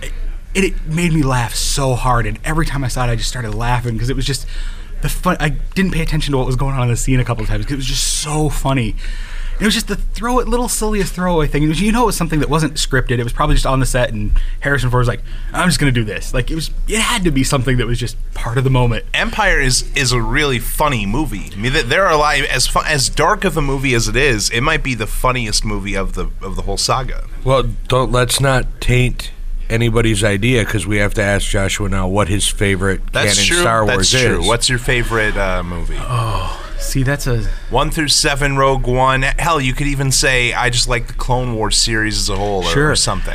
S12: It made me laugh so hard, and every time I saw it, I just started laughing because it was just the fun. I didn't pay attention to what was going on in the scene a couple of times because it was just so funny. It was just the silliest throwaway thing. It was something that wasn't scripted. It was probably just on the set, and Harrison Ford was like, "I'm just going to do this." Like it had to be something that was just part of the moment.
S13: Empire is a really funny movie. I mean, there are a lot as dark of a movie as it is. It might be the funniest movie of the whole saga.
S4: Well, let's not taint anybody's idea because we have to ask Joshua now what his favorite canon Star Wars is.
S13: True. What's your favorite movie?
S12: Oh. See, that's a
S13: 1 through 7, Rogue One. Hell, you could even say I just like the Clone Wars series as a whole, or something.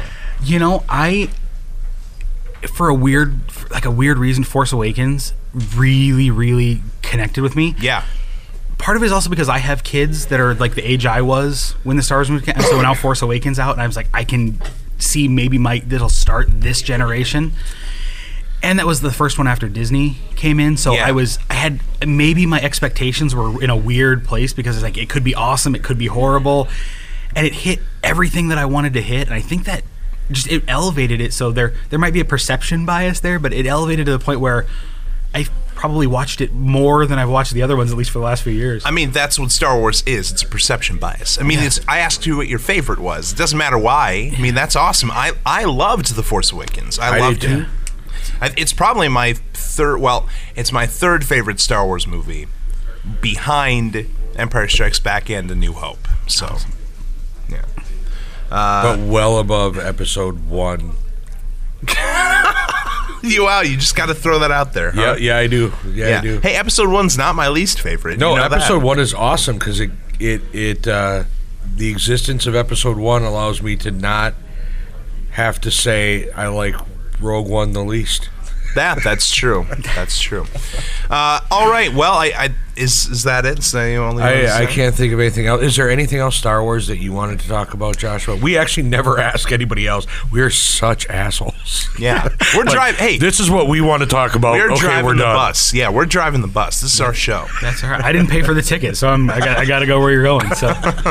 S12: For a weird reason, Force Awakens really, really connected with me.
S13: Yeah.
S12: Part of it is also because I have kids that are like the age I was when the Star Wars movie came out. So now Force Awakens out, and I was like, I can see maybe that'll start this generation. And that was the first one after Disney came in, so
S13: yeah.
S12: I had maybe my expectations were in a weird place because it's like it could be awesome, it could be horrible, and it hit everything that I wanted to hit, and I think that just it elevated it. So there might be a perception bias there, but it elevated to the point where I probably watched it more than I've watched the other ones, at least for the last few years.
S13: I mean, that's what Star Wars is. It's a perception bias. I mean, I asked you what your favorite was. It doesn't matter why. I mean, that's awesome. I loved The Force Awakens. I loved it. It's probably my third. Well, it's my third favorite Star Wars movie, behind Empire Strikes Back and A New Hope. So, yeah,
S4: but well above Episode 1.
S13: you out. You just got to throw that out there. Huh?
S4: Yeah, I do. Yeah, I do.
S13: Hey, episode 1's not my least favorite.
S4: No,
S13: you know
S4: episode
S13: that.
S4: 1 is awesome because the existence of episode 1 allows me to not have to say I like Rogue One the least.
S13: That's true. That's true. All right. Well, is that it? Is that you only
S4: I can't think of anything else. Is there anything else Star Wars that you wanted to talk about, Joshua? We actually never ask anybody else. We're such assholes.
S13: Yeah, we're driving. Hey,
S4: this is what we want to talk about.
S13: We're driving
S4: we're
S13: the
S4: done.
S13: bus. Yeah, we're driving the bus. This is our show.
S12: That's all right. I didn't pay for the ticket, so I got to go where you're going. So,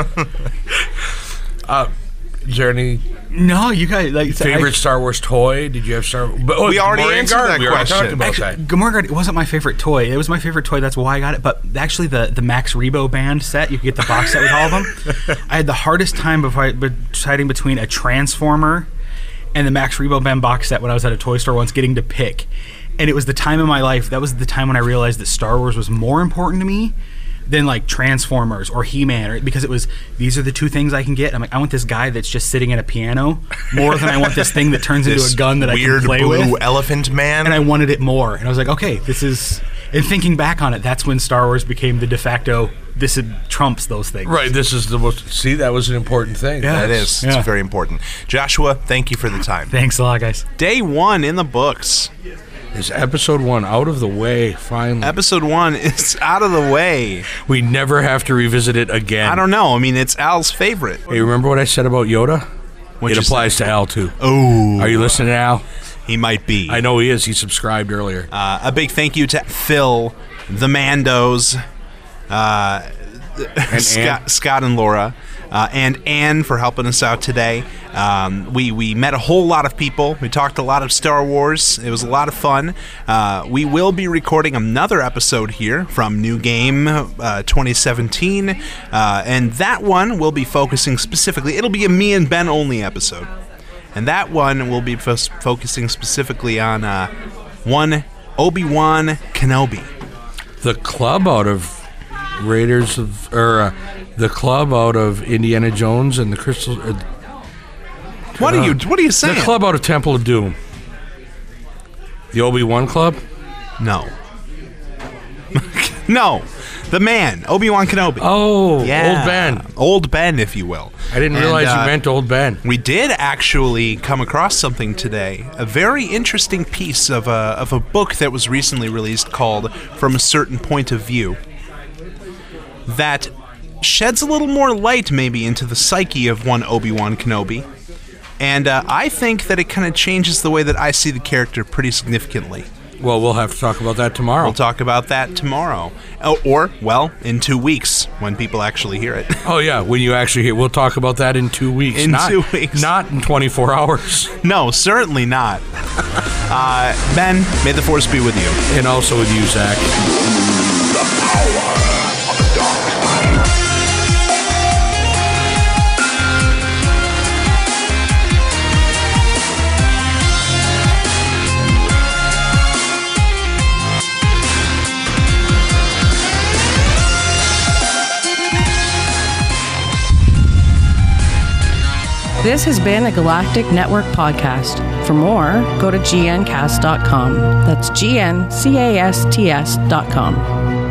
S4: is there any?
S12: No, you guys
S4: favorite Star Wars toy? Did you have Star?
S13: We already answered that
S4: we
S13: question.
S4: Talked about
S12: actually,
S4: that.
S12: Gamorrean Guard, it wasn't my favorite toy. It was my favorite toy. That's why I got it. But actually, the Max Rebo band set, you could get the box set with all of them. I had the hardest time deciding between a Transformer and the Max Rebo band box set when I was at a toy store once, getting to pick. And it was the time in my life. That was the time when I realized that Star Wars was more important to me than like Transformers or He-Man, because it was, these are the two things I can get. I'm like, I want this guy that's just sitting at a piano more than I want this thing that turns into a gun that I can play with.
S13: Weird blue elephant man.
S12: And I wanted it more. And I was like, okay, this is... And thinking back on it, that's when Star Wars became the de facto, this trumps those things.
S4: Right, this is the most... See, that was an important thing.
S13: Yeah, it is.
S12: Yeah.
S13: It's very important. Joshua, thank you for the time.
S12: Thanks a lot, guys.
S3: Day 1 in the books.
S4: Is episode 1 out of the way, finally?
S3: Episode 1 is out of the way.
S4: We never have to revisit it again.
S3: I don't know. I mean, it's Al's favorite.
S4: Hey, remember what I said about Yoda?
S3: What'd
S4: It
S3: you
S4: applies to Al, too.
S3: Oh.
S4: Are you listening to Al?
S3: He might be.
S4: I know he is. He subscribed earlier.
S3: A big thank you to Phil, the Mandos, Scott and Laura, and Anne for helping us out today. We met a whole lot of people. We talked a lot of Star Wars. It was a lot of fun. We will be recording another episode here from New Game 2017, and that one will be focusing specifically, it'll be a me and Ben only episode, and that one will be focusing specifically on one Obi-Wan Kenobi.
S4: The club out of Raiders of... the club out of Indiana Jones and the Crystal...
S3: What are you saying?
S4: The club out of Temple of Doom. The Obi-Wan club?
S3: No. No. The man, Obi-Wan Kenobi.
S4: Oh,
S3: yeah.
S4: Old Ben.
S3: Old Ben, if you will.
S4: I didn't realize you meant Old Ben.
S3: We did actually come across something today. A very interesting piece of a book that was recently released called From a Certain Point of View, that sheds a little more light maybe into the psyche of one Obi-Wan Kenobi. And I think that it kind of changes the way that I see the character pretty significantly.
S4: Well, we'll have to talk about that tomorrow.
S3: We'll talk about that tomorrow. Or, in 2 weeks, when people actually hear it.
S4: Oh, yeah, when you actually hear. We'll talk about that in 2 weeks.
S3: In 2 weeks.
S4: Not in 24 hours.
S3: No, certainly not. Ben, may the Force be with you.
S4: And also with you, Zach.
S6: The power of the dark side.
S2: This has been a Galactic Network podcast. For more, go to gncast.com. That's GNCASTS.com.